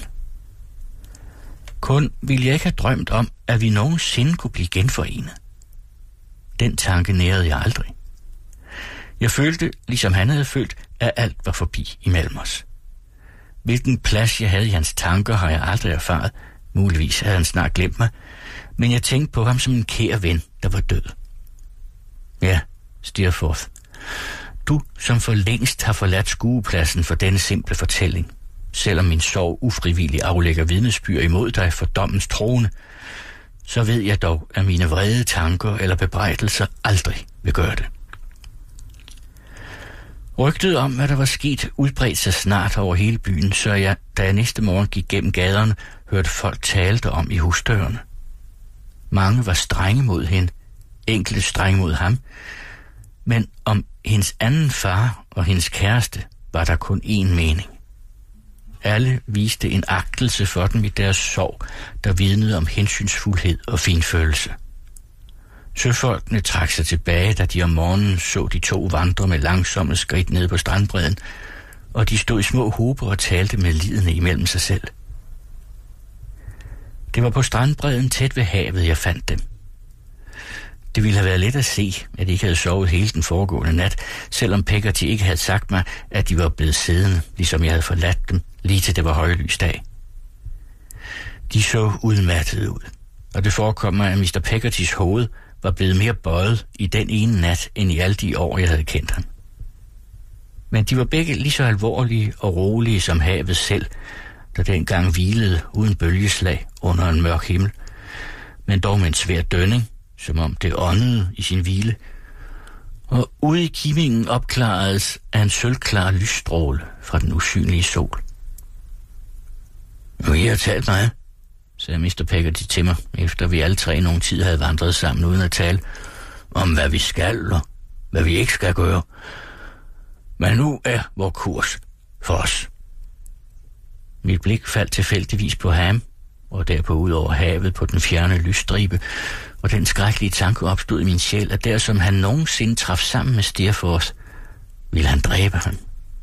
[SPEAKER 4] Kun ville jeg ikke have drømt om, at vi nogensinde kunne blive genforenet. Den tanke nærede jeg aldrig. Jeg følte, ligesom han havde følt, at alt var forbi imellem os. Hvilken plads jeg havde i hans tanker, har jeg aldrig erfaret. Muligvis havde han snart glemt mig, men jeg tænkte på ham som en kær ven, der var død. Ja, Steerforth, du som for længst har forladt skuepladsen for denne simple fortælling, selvom min sorg ufrivilligt aflægger vidnesbyrd imod dig for dommens trone, så ved jeg dog, at mine vrede tanker eller bebrejdelser aldrig vil gøre det. Rygtet om, hvad der var sket, udbredte sig snart over hele byen, så jeg, da jeg næste morgen gik gennem gaderne, hørte folk tale derom i husdørene. Mange var strenge mod hende, enkelte strenge mod ham, men om hendes anden far og hendes kæreste var der kun én mening. Alle viste en agtelse for dem i deres sorg, der vidnede om hensynsfuldhed og finfølelse. Søfolkene trak sig tilbage, da de om morgenen så de to vandre med langsomme skridt ned på strandbredden, og de stod i små hober og talte med lidende imellem sig selv. Det var på strandbredden tæt ved havet, jeg fandt dem. Det ville have været let at se, at de ikke havde sovet hele den foregående nat, selvom Peggotty ikke havde sagt mig, at de var blevet siddende, ligesom jeg havde forladt dem, lige til det var højlys dag. De så udmattede ud, og det forekom mig, at mister Peggottys hoved var blevet mere bøjet i den ene nat, end i alle de år, jeg havde kendt ham. Men de var begge lige så alvorlige og rolige som havet selv, der dengang hvilede uden bølgeslag under en mørk himmel, men dog med en svær dønning, som om det åndede i sin hvile, og ude i kimingen opklaredes af en sølvklar lysstråle fra den usynlige sol. Nu I har talt meget, sagde mister Peggotty til mig, efter vi alle tre nogen tid havde vandret sammen uden at tale om, hvad vi skal og hvad vi ikke skal gøre. Men nu er vor kurs for os. Mit blik faldt tilfældigvis på ham, og derpå ud over havet på den fjerne lysstribe, og den skrækkelige tanke opstod i min sjæl, at der som han nogensinde traf sammen med Steerforth, ville han dræbe ham.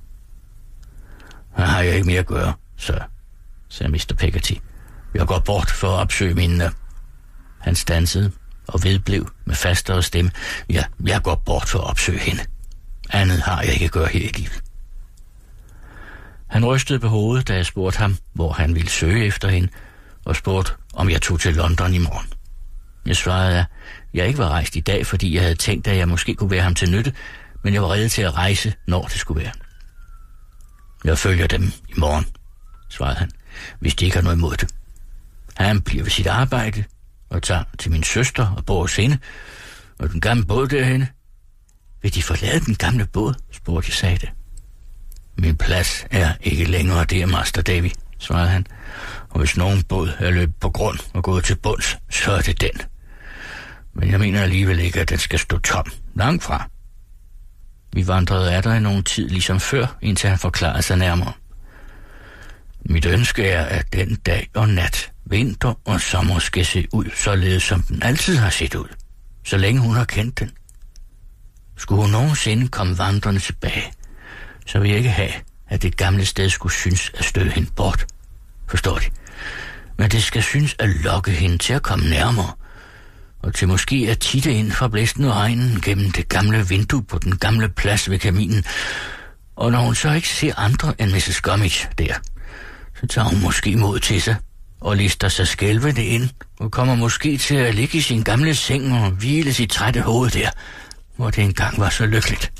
[SPEAKER 4] Her har jeg ikke mere at gøre, så, sagde mister Peggotty. Jeg går bort for at opsøge min... Uh... Han stansede og vedblev med fastere stemme. Ja, jeg går bort for at opsøge hende. Andet har jeg ikke at gøre her i livet. Han rystede på hovedet, da jeg spurgte ham, hvor han ville søge efter hende, og spurgte, om jeg tog til London i morgen. Jeg svarede, at jeg ikke var rejst i dag, fordi jeg havde tænkt, at jeg måske kunne være ham til nytte, men jeg var rede til at rejse, når det skulle være. Jeg følger dem i morgen, svarede han, hvis de ikke har noget imod det. Han bliver ved sit arbejde og tager til min søster og bor hos hende, og den gamle båd derhenne. Vil de forlade den gamle båd, spurgte jeg sagde det. Min plads er ikke længere der, Master Davy, svarede han, og hvis nogen båd er løbet på grund og gået til bunds, så er det den. Men jeg mener alligevel ikke, at den skal stå tom, langt fra. Vi vandrede af der i nogen tid, ligesom før, indtil han forklarede sig nærmere. Mit ønske er, at den dag og nat, vinter og sommer skal se ud, således som den altid har set ud, så længe hun har kendt den. Skulle hun nogensinde komme vandrende tilbage, så vil jeg ikke have, at det gamle sted skulle synes at støde hende bort. Forstår de? Men det skal synes at lokke hende til at komme nærmere, og til måske at titte ind fra blæsten og regnen gennem det gamle vindue på den gamle plads ved kaminen. Og når hun så ikke ser andre end missus Gummidge der, så tager hun måske mod til sig og lister sig skælvende ind og kommer måske til at ligge i sin gamle seng og hvile sit trætte hoved der, hvor det engang var så lykkeligt.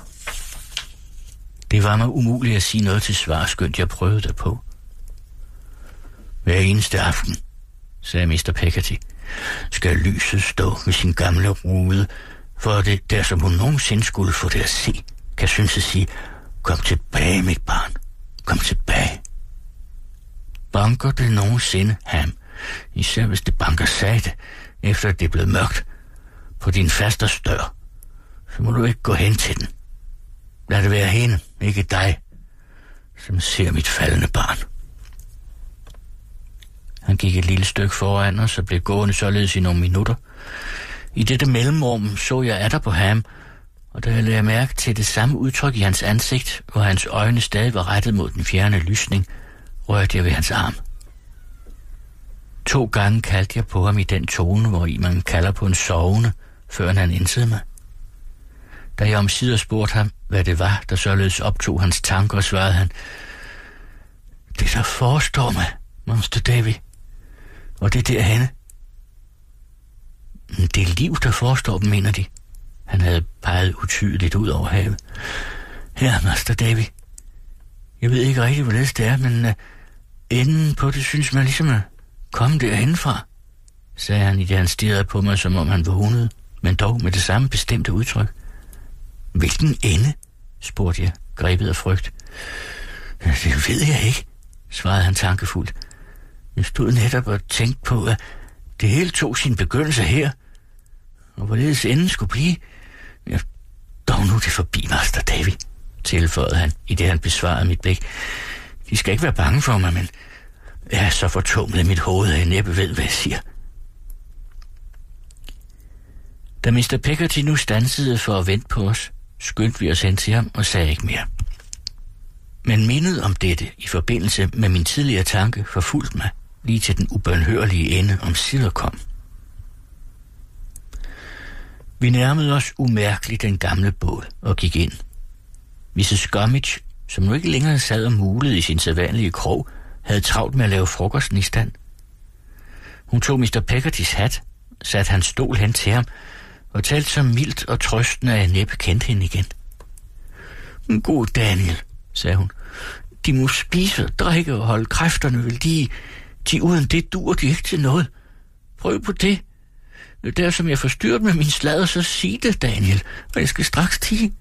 [SPEAKER 4] Det var mig umuligt at sige noget til svar, skønt jeg prøvede derpå. Hver eneste aften, sagde mister Peggotty, skal lyset stå ved sin gamle rude, for det der, som hun nogensinde skulle få det at se, kan synes at sige, kom tilbage, mit barn, kom tilbage. Banker det nogensinde ham, især hvis det banker sagde, efter at det er blevet mørkt, på din fasters dør, så må du ikke gå hen til den. Lad det være hende, ikke dig, som ser mit faldende barn. Han gik et lille stykke foran os og blev gående således i nogle minutter. I dette mellemrum så jeg atter på ham, og da jeg lagde mærke til det samme udtryk i hans ansigt, hvor hans øjne stadig var rettet mod den fjerne lysning, rørte jeg ved hans arm. To gange kaldte jeg på ham i den tone, hvor i man kalder på en sovende, før han indsede mig. Da jeg omsider spurgte ham, hvad det var, der således optog hans tanker, svarede han, det der forestår mig, Master Davy, og det er derhenne. Det er liv, der forestår dem, mener de. Han havde peget utydeligt ud over havet. Her, Master Davy. Jeg ved ikke rigtig, hvorledes det er, men uh, enden på det synes man ligesom at komme derhenfra, sagde han, i det han stirrede på mig, som om han vågnede, men dog med det samme bestemte udtryk. Hvilken ende? Spurgte jeg, grebet af frygt. Det ved jeg ikke, svarede han tankefuldt. Jeg stod netop og tænkte på, at det hele tog sin begyndelse her, og hvorledes enden skulle blive. Ja, dog nu det forbi, Master Davy, tilføjede han, i det han besvarede mit blik. De skal ikke være bange for mig, men jeg er så fortumlet i mit hoved, at jeg næppe ved, hvad jeg siger. Da mister Peggotty nu stansede for at vente på os, skyndte vi os hen til ham og sagde ikke mere. Men mindet om dette i forbindelse med min tidligere tanke forfulgte mig lige til den ubønhørlige ende om sider kom. Vi nærmede os umærkeligt den gamle båd og gik ind. missus Gummidge, som nu ikke længere sad og mulede i sin sædvanlige krog, havde travlt med at lave frokosten i stand. Hun tog mister Peggottys hat, satte hans stol hen til ham og talte så mildt og trøstende, at jeg næppe kendte hende igen. God Daniel, sagde hun. De må spise, drikke og holde kræfterne ved lige. De uden det duer de ikke til noget. Prøv på det. Der som jeg forstyrret med min sladder, så sig det, Daniel, og jeg skal straks tige.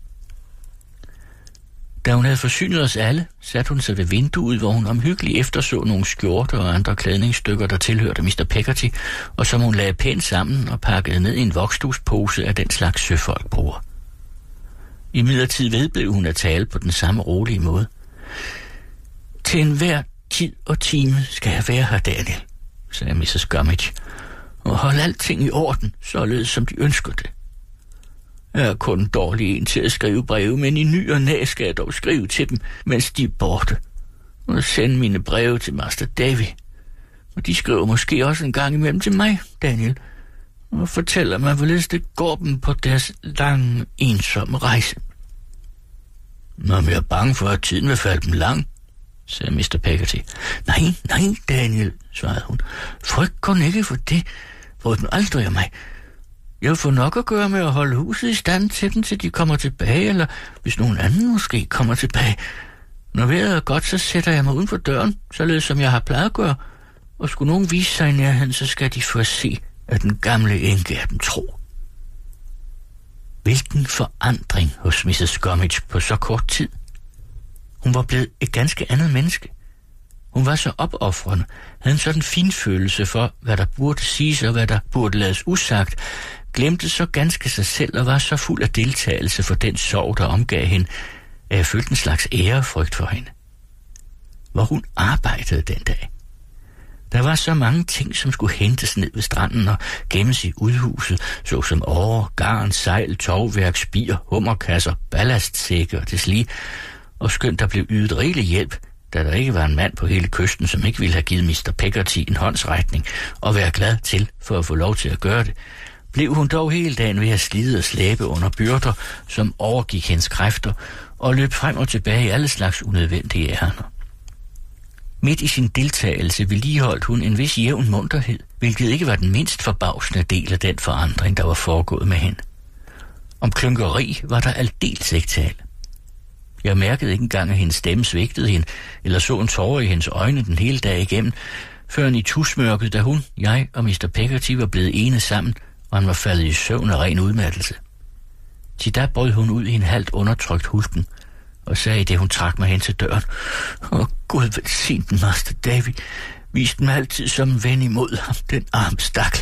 [SPEAKER 4] Da hun havde forsynet os alle, satte hun sig ved vinduet, hvor hun omhyggeligt efterså nogle skjorter og andre klædningsstykker, der tilhørte mister Peggotty, og som hun lagde pænt sammen og pakkede ned i en voksduspose af den slags søfolk bruger. I midlertid vedblev hun at tale på den samme rolige måde. Til enhver tid og time skal jeg være her, Daniel, sagde missus Gummidge, og hold alting i orden, således som de ønsker det. Jeg er kun en dårlig en til at skrive breve, men i ny og næ skal jeg dog skrive til dem, mens de er borte, og sende mine breve til Master Davy. Og de skriver måske også en gang imellem til mig, Daniel, og fortæller mig, hvorledes det går dem på deres lange, ensomme rejse. Nå, men jeg er bange for, at tiden vil falde dem lang, sagde mister Peggotty. Nej, nej, Daniel, svarede hun. Frygt kun ikke for det. Frygt nu aldrig af mig. Jeg får nok at gøre med at holde huset i stand til dem, til de kommer tilbage, eller hvis nogen anden måske kommer tilbage. Når vejret er godt, så sætter jeg mig uden for døren, således som jeg har plejet at gøre, og skulle nogen vise sig i nærheden, så skal de få at se, at den gamle enke er dem tro. Hvilken forandring hos missus Gummidge på så kort tid. Hun var blevet et ganske andet menneske. Hun var så opoffrende, havde en sådan fin følelse for, hvad der burde siges og hvad der burde lades usagt, glemte så ganske sig selv og var så fuld af deltagelse for den sorg, der omgav hende, at jeg følte en slags ærefrygt for hende. Hvor hun arbejdede den dag. Der var så mange ting, som skulle hentes ned ved stranden og gemmes i udhuset, såsom åre, garn, sejl, tovværk, spir, hummerkasser, ballastsække og deslige, og skønt der blev ydet rigelig hjælp, da der ikke var en mand på hele kysten, som ikke ville have givet mister Peggotty en håndsrækning og være glad til for at få lov til at gøre det, blev hun dog hele dagen ved at slide og slæbe under byrder, som overgik hendes kræfter, og løb frem og tilbage i alle slags unødvendige ærender. Midt i sin deltagelse vedligeholdt hun en vis jævn munterhed, hvilket ikke var den mindst forbavsende del af den forandring, der var foregået med hende. Om klynkeri var der aldeles ikke tale. Jeg mærkede ikke engang, at hendes stemme svigtede hende, eller så en tårer i hendes øjne den hele dag igennem, før i tusmørket, da hun, jeg og mister Peggotty var blevet ene sammen, og han var faldet i søvn af ren udmattelse. Til da brød hun ud i en halvt undertrykt hulken, og sagde, det hun trak mig hen til døren, åh, Gud velsign den, Master Davy, viste mig altid som ven imod ham, den arme stakkel.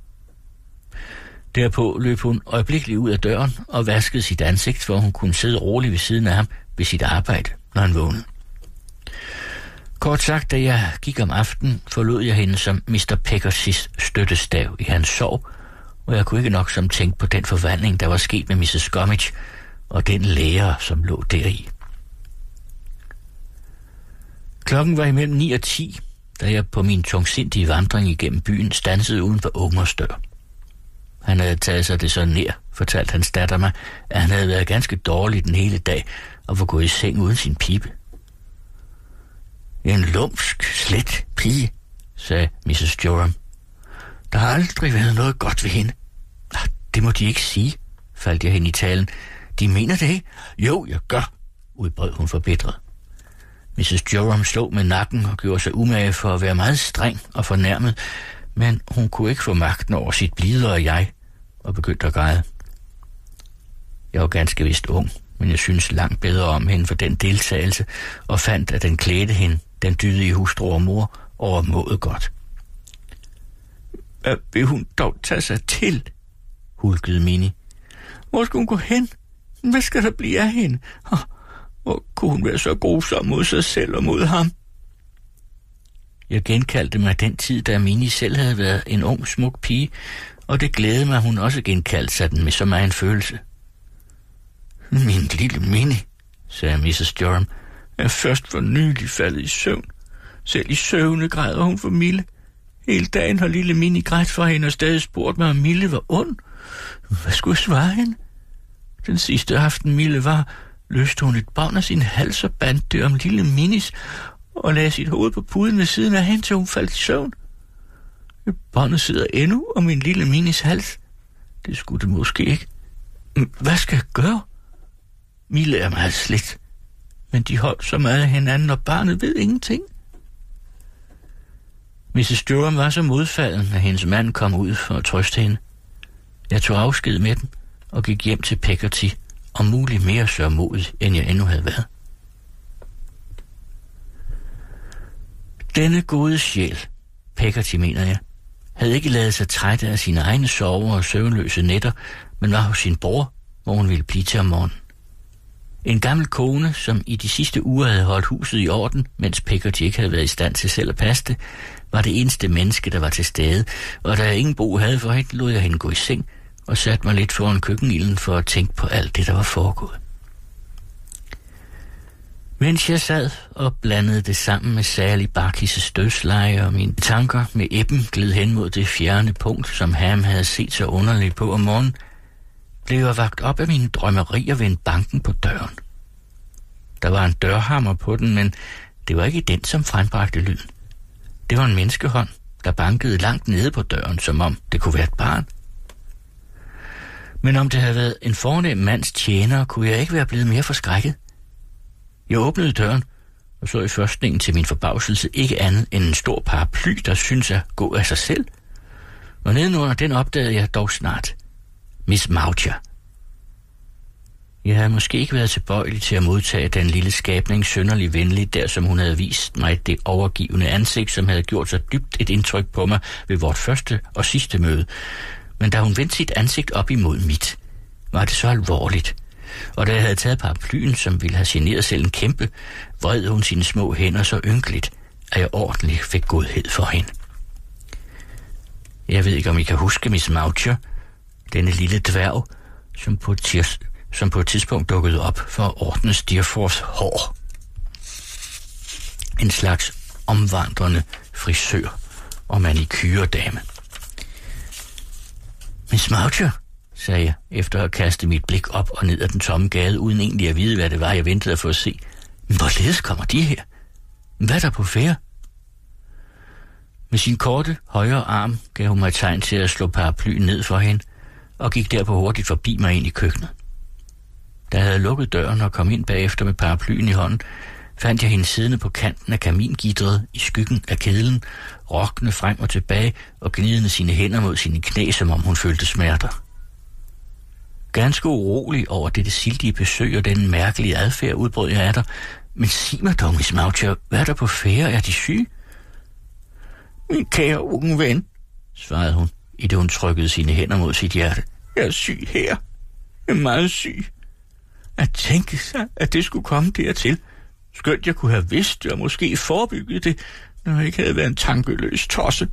[SPEAKER 4] Derpå løb hun øjeblikkeligt ud af døren og vaskede sit ansigt, hvor hun kunne sidde roligt ved siden af ham ved sit arbejde, når han vågnede. Kort sagt, da jeg gik om aftenen, forlod jeg hende som mister Peggottys støttestav i hans sorg, og jeg kunne ikke nok som tænke på den forvandling, der var sket med missus Gummidge og den lærer, som lå deri. Klokken var imellem ni og ti, da jeg på min tungsindige vandring igennem byen standsede uden for Ungers dør. Han havde taget sig det så nær, fortalte hans datter mig, at han havde været ganske dårlig den hele dag og var gået i seng uden sin pibe. En lumsk, slet pige, sagde missus Joram. Der har aldrig været noget godt ved hende. Det må de ikke sige, faldt jeg hende i talen. De mener det ikke? Jo, jeg gør, udbrød hun forbitret. missus Joram slog med nakken og gjorde sig umage for at være meget streng og fornærmet, men hun kunne ikke få magten over sit blidere jeg, og begyndte at græde. Jeg var ganske vist ung, men jeg synes langt bedre om hende for den deltagelse, og fandt, at den klædte hende, den dydige hustru og mor, overmåde godt. Hvad vil hun dog tage sig til? Hulkede Minnie. Hvor skal hun gå hen? Hvad skal der blive af hende? Hvor kunne hun være så grusom mod sig selv og mod ham? Jeg genkaldte mig den tid, da Minnie selv havde været en ung, smuk pige, og det glædede mig, at hun også genkaldte sig den med så meget en følelse. Min lille Minnie, sagde missus Joram, er først for nylig faldet i søvn. Selv i søvne græder hun for Mille. Hele dagen har lille Minnie grædt for hende og stadig spurgt mig, om Mille var ond. Hvad skulle jeg svare hende? Den sidste aften Mille var, løste hun et bånd af sin hals og bandt det om lille Minnies, og lagde sit hoved på puden ved siden af hende, til hun faldt i søvn. Båndet sidder endnu om min lille Minnies hals. Det skulle det måske ikke. Hvad skal jeg gøre? Mille er meget slet. Men de holdt så meget af hinanden, og barnet ved ingenting. missus Durham var så modfalden, at hendes mand kom ud for at trøste hende. Jeg tog afsked med den og gik hjem til Peggotty, om muligt mere sørgmodig, end jeg endnu havde været. Denne gode sjæl, Peggotty mener jeg, havde ikke ladet sig trætte af sine egne sover og søvnløse nætter, men var hos sin bror, hvor hun ville blive til om morgenen. En gammel kone, som i de sidste uger havde holdt huset i orden, mens Peggotty ikke havde været i stand til selv at passe det, var det eneste menneske, der var til stede, og da jeg ingen bo havde for hende, lod jeg hende gå i seng og satte mig lidt foran køkkenilden for at tænke på alt det, der var foregået. Mens jeg sad og blandede det sammen med Sally Barkis' dødsleje, og mine tanker med Eben gled hen mod det fjerne punkt, som Ham havde set så underligt på om morgenen, blev jeg vagt op af mine drømmerier ved en banken på døren. Der var en dørhammer på den, men det var ikke den, som frembragte lyden. Det var en menneskehånd, der bankede langt nede på døren, som om det kunne være et barn. Men om det havde været en fornem mands tjener, kunne jeg ikke være blevet mere forskrækket. Jeg åbnede døren og så i førstningen til min forbavselse ikke andet end en stor paraply, der synes at gå af sig selv. Og nedenunder den opdagede jeg dog snart Miss Moucher. Jeg havde måske ikke været tilbøjelig til at modtage den lille skabning synderlig venlig, der som hun havde vist mig det overgivende ansigt, som havde gjort så dybt et indtryk på mig ved vort første og sidste møde. Men da hun vendte sit ansigt op imod mit, var det så alvorligt. Og da jeg havde taget paraplyen, som ville have generet selv en kæmpe, vred hun sine små hænder så ynkeligt, at jeg ordentligt fik godhed for hende. Jeg ved ikke, om I kan huske Miss Moucher, denne lille dværg, som på, tirs, som på et tidspunkt dukkede op for at ordne Steerforths hår. En slags omvandrende frisør og manikyredame. Miss Moucher, sagde jeg, efter at kaste mit blik op og ned ad den tomme gade, uden egentlig at vide, hvad det var, jeg ventede at få at se. Men hvorledes kommer de her? Hvad er der på færde? Med sin korte, højre arm gav hun mig tegn til at slå paraplyen ned for hende, og gik derpå hurtigt forbi mig ind i køkkenet. Da jeg havde lukket døren og kom ind bagefter med paraplyen i hånden, fandt jeg hende siddende på kanten af kamingitteret i skyggen af kedlen, rokkende frem og tilbage og gnidende sine hænder mod sine knæ, som om hun følte smerter. Ganske urolig over dette sildige besøg og den mærkelige adfærd udbrød jeg af dig. Men sig mig dog, Miss Moucher, hvad er der på færde? Er de syge? Min kære unge ven, svarede hun, i det hun trykkede sine hænder mod sit hjerte. Jeg er syg her. Jeg er meget syg. At tænke sig, at det skulle komme dertil. Skønt jeg kunne have vidst og måske forebygget det, når jeg ikke havde været en tankeløs tosse.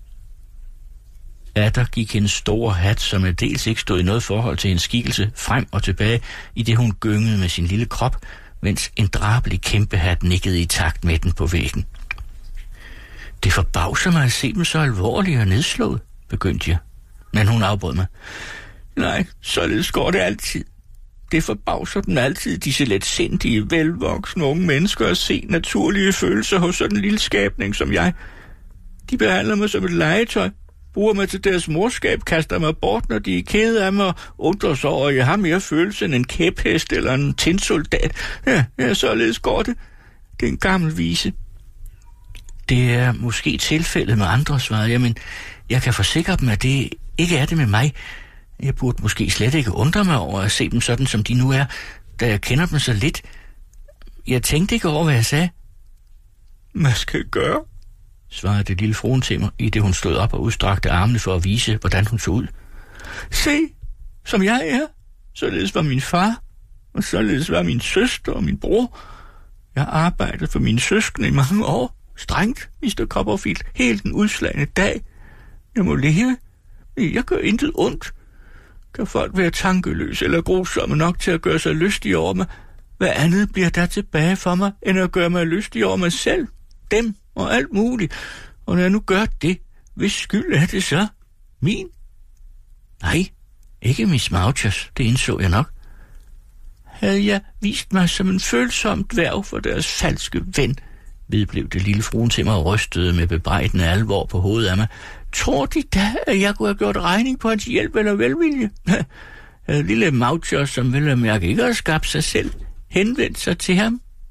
[SPEAKER 4] Atter gik hendes store hat, som er dels ikke stod i noget forhold til en skikkelse, frem og tilbage, i det hun gyngede med sin lille krop, mens en drabelig kæmpehat nikkede i takt med den på væggen. Det forbavser mig at se dem så alvorlige og nedslået, begyndte jeg, men hun afbrød mig. Nej, således går det altid. Det forbavser dem altid, disse letsindige, velvoksne unge mennesker, at se naturlige følelser hos sådan en lille skabning som jeg. De behandler mig som et legetøj, bruger mig til deres morskab, kaster mig bort, når de er kede af mig, og undrer sig over, at jeg har mere følelse end en kæphest eller en tinsoldat. Ja, ja, således går det. Det er en gammel vise. Det er måske tilfældet med andre, svarede jeg, men jeg kan forsikre dem, at det ikke er det med mig. Jeg burde måske slet ikke undre mig over at se dem sådan, som de nu er, da jeg kender dem så lidt. Jeg tænkte ikke over, hvad jeg sagde. Hvad skal jeg gøre? Svarede det lille fruen til mig, i det hun stod op og udstrakte armene for at vise, hvordan hun så ud. Se, som jeg er. Således var min far, og således var min søster og min bror. Jeg arbejdede for mine søskende i mange år. Strengt, mister Copperfield, helt den udslagne dag. Jeg må leve. Jeg gør intet ondt. Kan folk være tankeløse eller grusomme nok til at gøre sig lystige over mig? Hvad andet bliver der tilbage for mig, end at gøre mig lystig over mig selv, dem og alt muligt? Og når jeg nu gør det, hvis skyld er det så? Min? Nej, ikke Miss Mouchers, det indså jeg nok. Havde jeg vist mig som en følsom dværg for deres falske ven, vedblev det lille fruen til mig og rystede med bebrejdende alvor på hovedet af mig. Tror de da, at jeg kunne have gjort regning på hans hjælp eller velvilje? Havde lille Moucher, som vel at mærke ikke har skabt sig selv, henvendt sig til ham,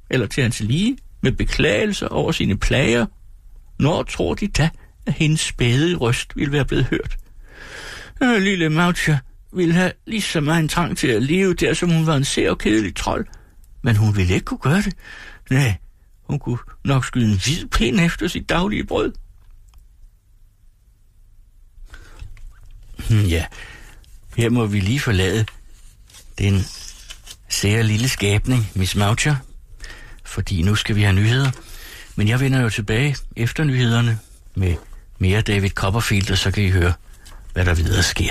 [SPEAKER 4] eller til hans lige, med beklagelser over sine plager. Når tror de da, at hendes spæde røst ville være blevet hørt? Øh, lille Maucha ville have lige så meget en trang til at leve der, som hun var en sær og kedelig trold. Men hun ville ikke kunne gøre det. Nej, hun kunne nok skyde en hvid pind efter sit daglige brød. Ja, her må vi lige forlade den sære lille skabning, Miss Maucha, fordi nu skal vi have nyheder. Men jeg vender jo tilbage efter nyhederne med mere David Copperfield, og så kan I høre, hvad der videre sker.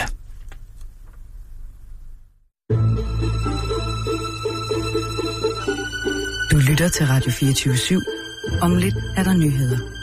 [SPEAKER 1] Du lytter til Radio fireogtyve syv. Om lidt er der nyheder.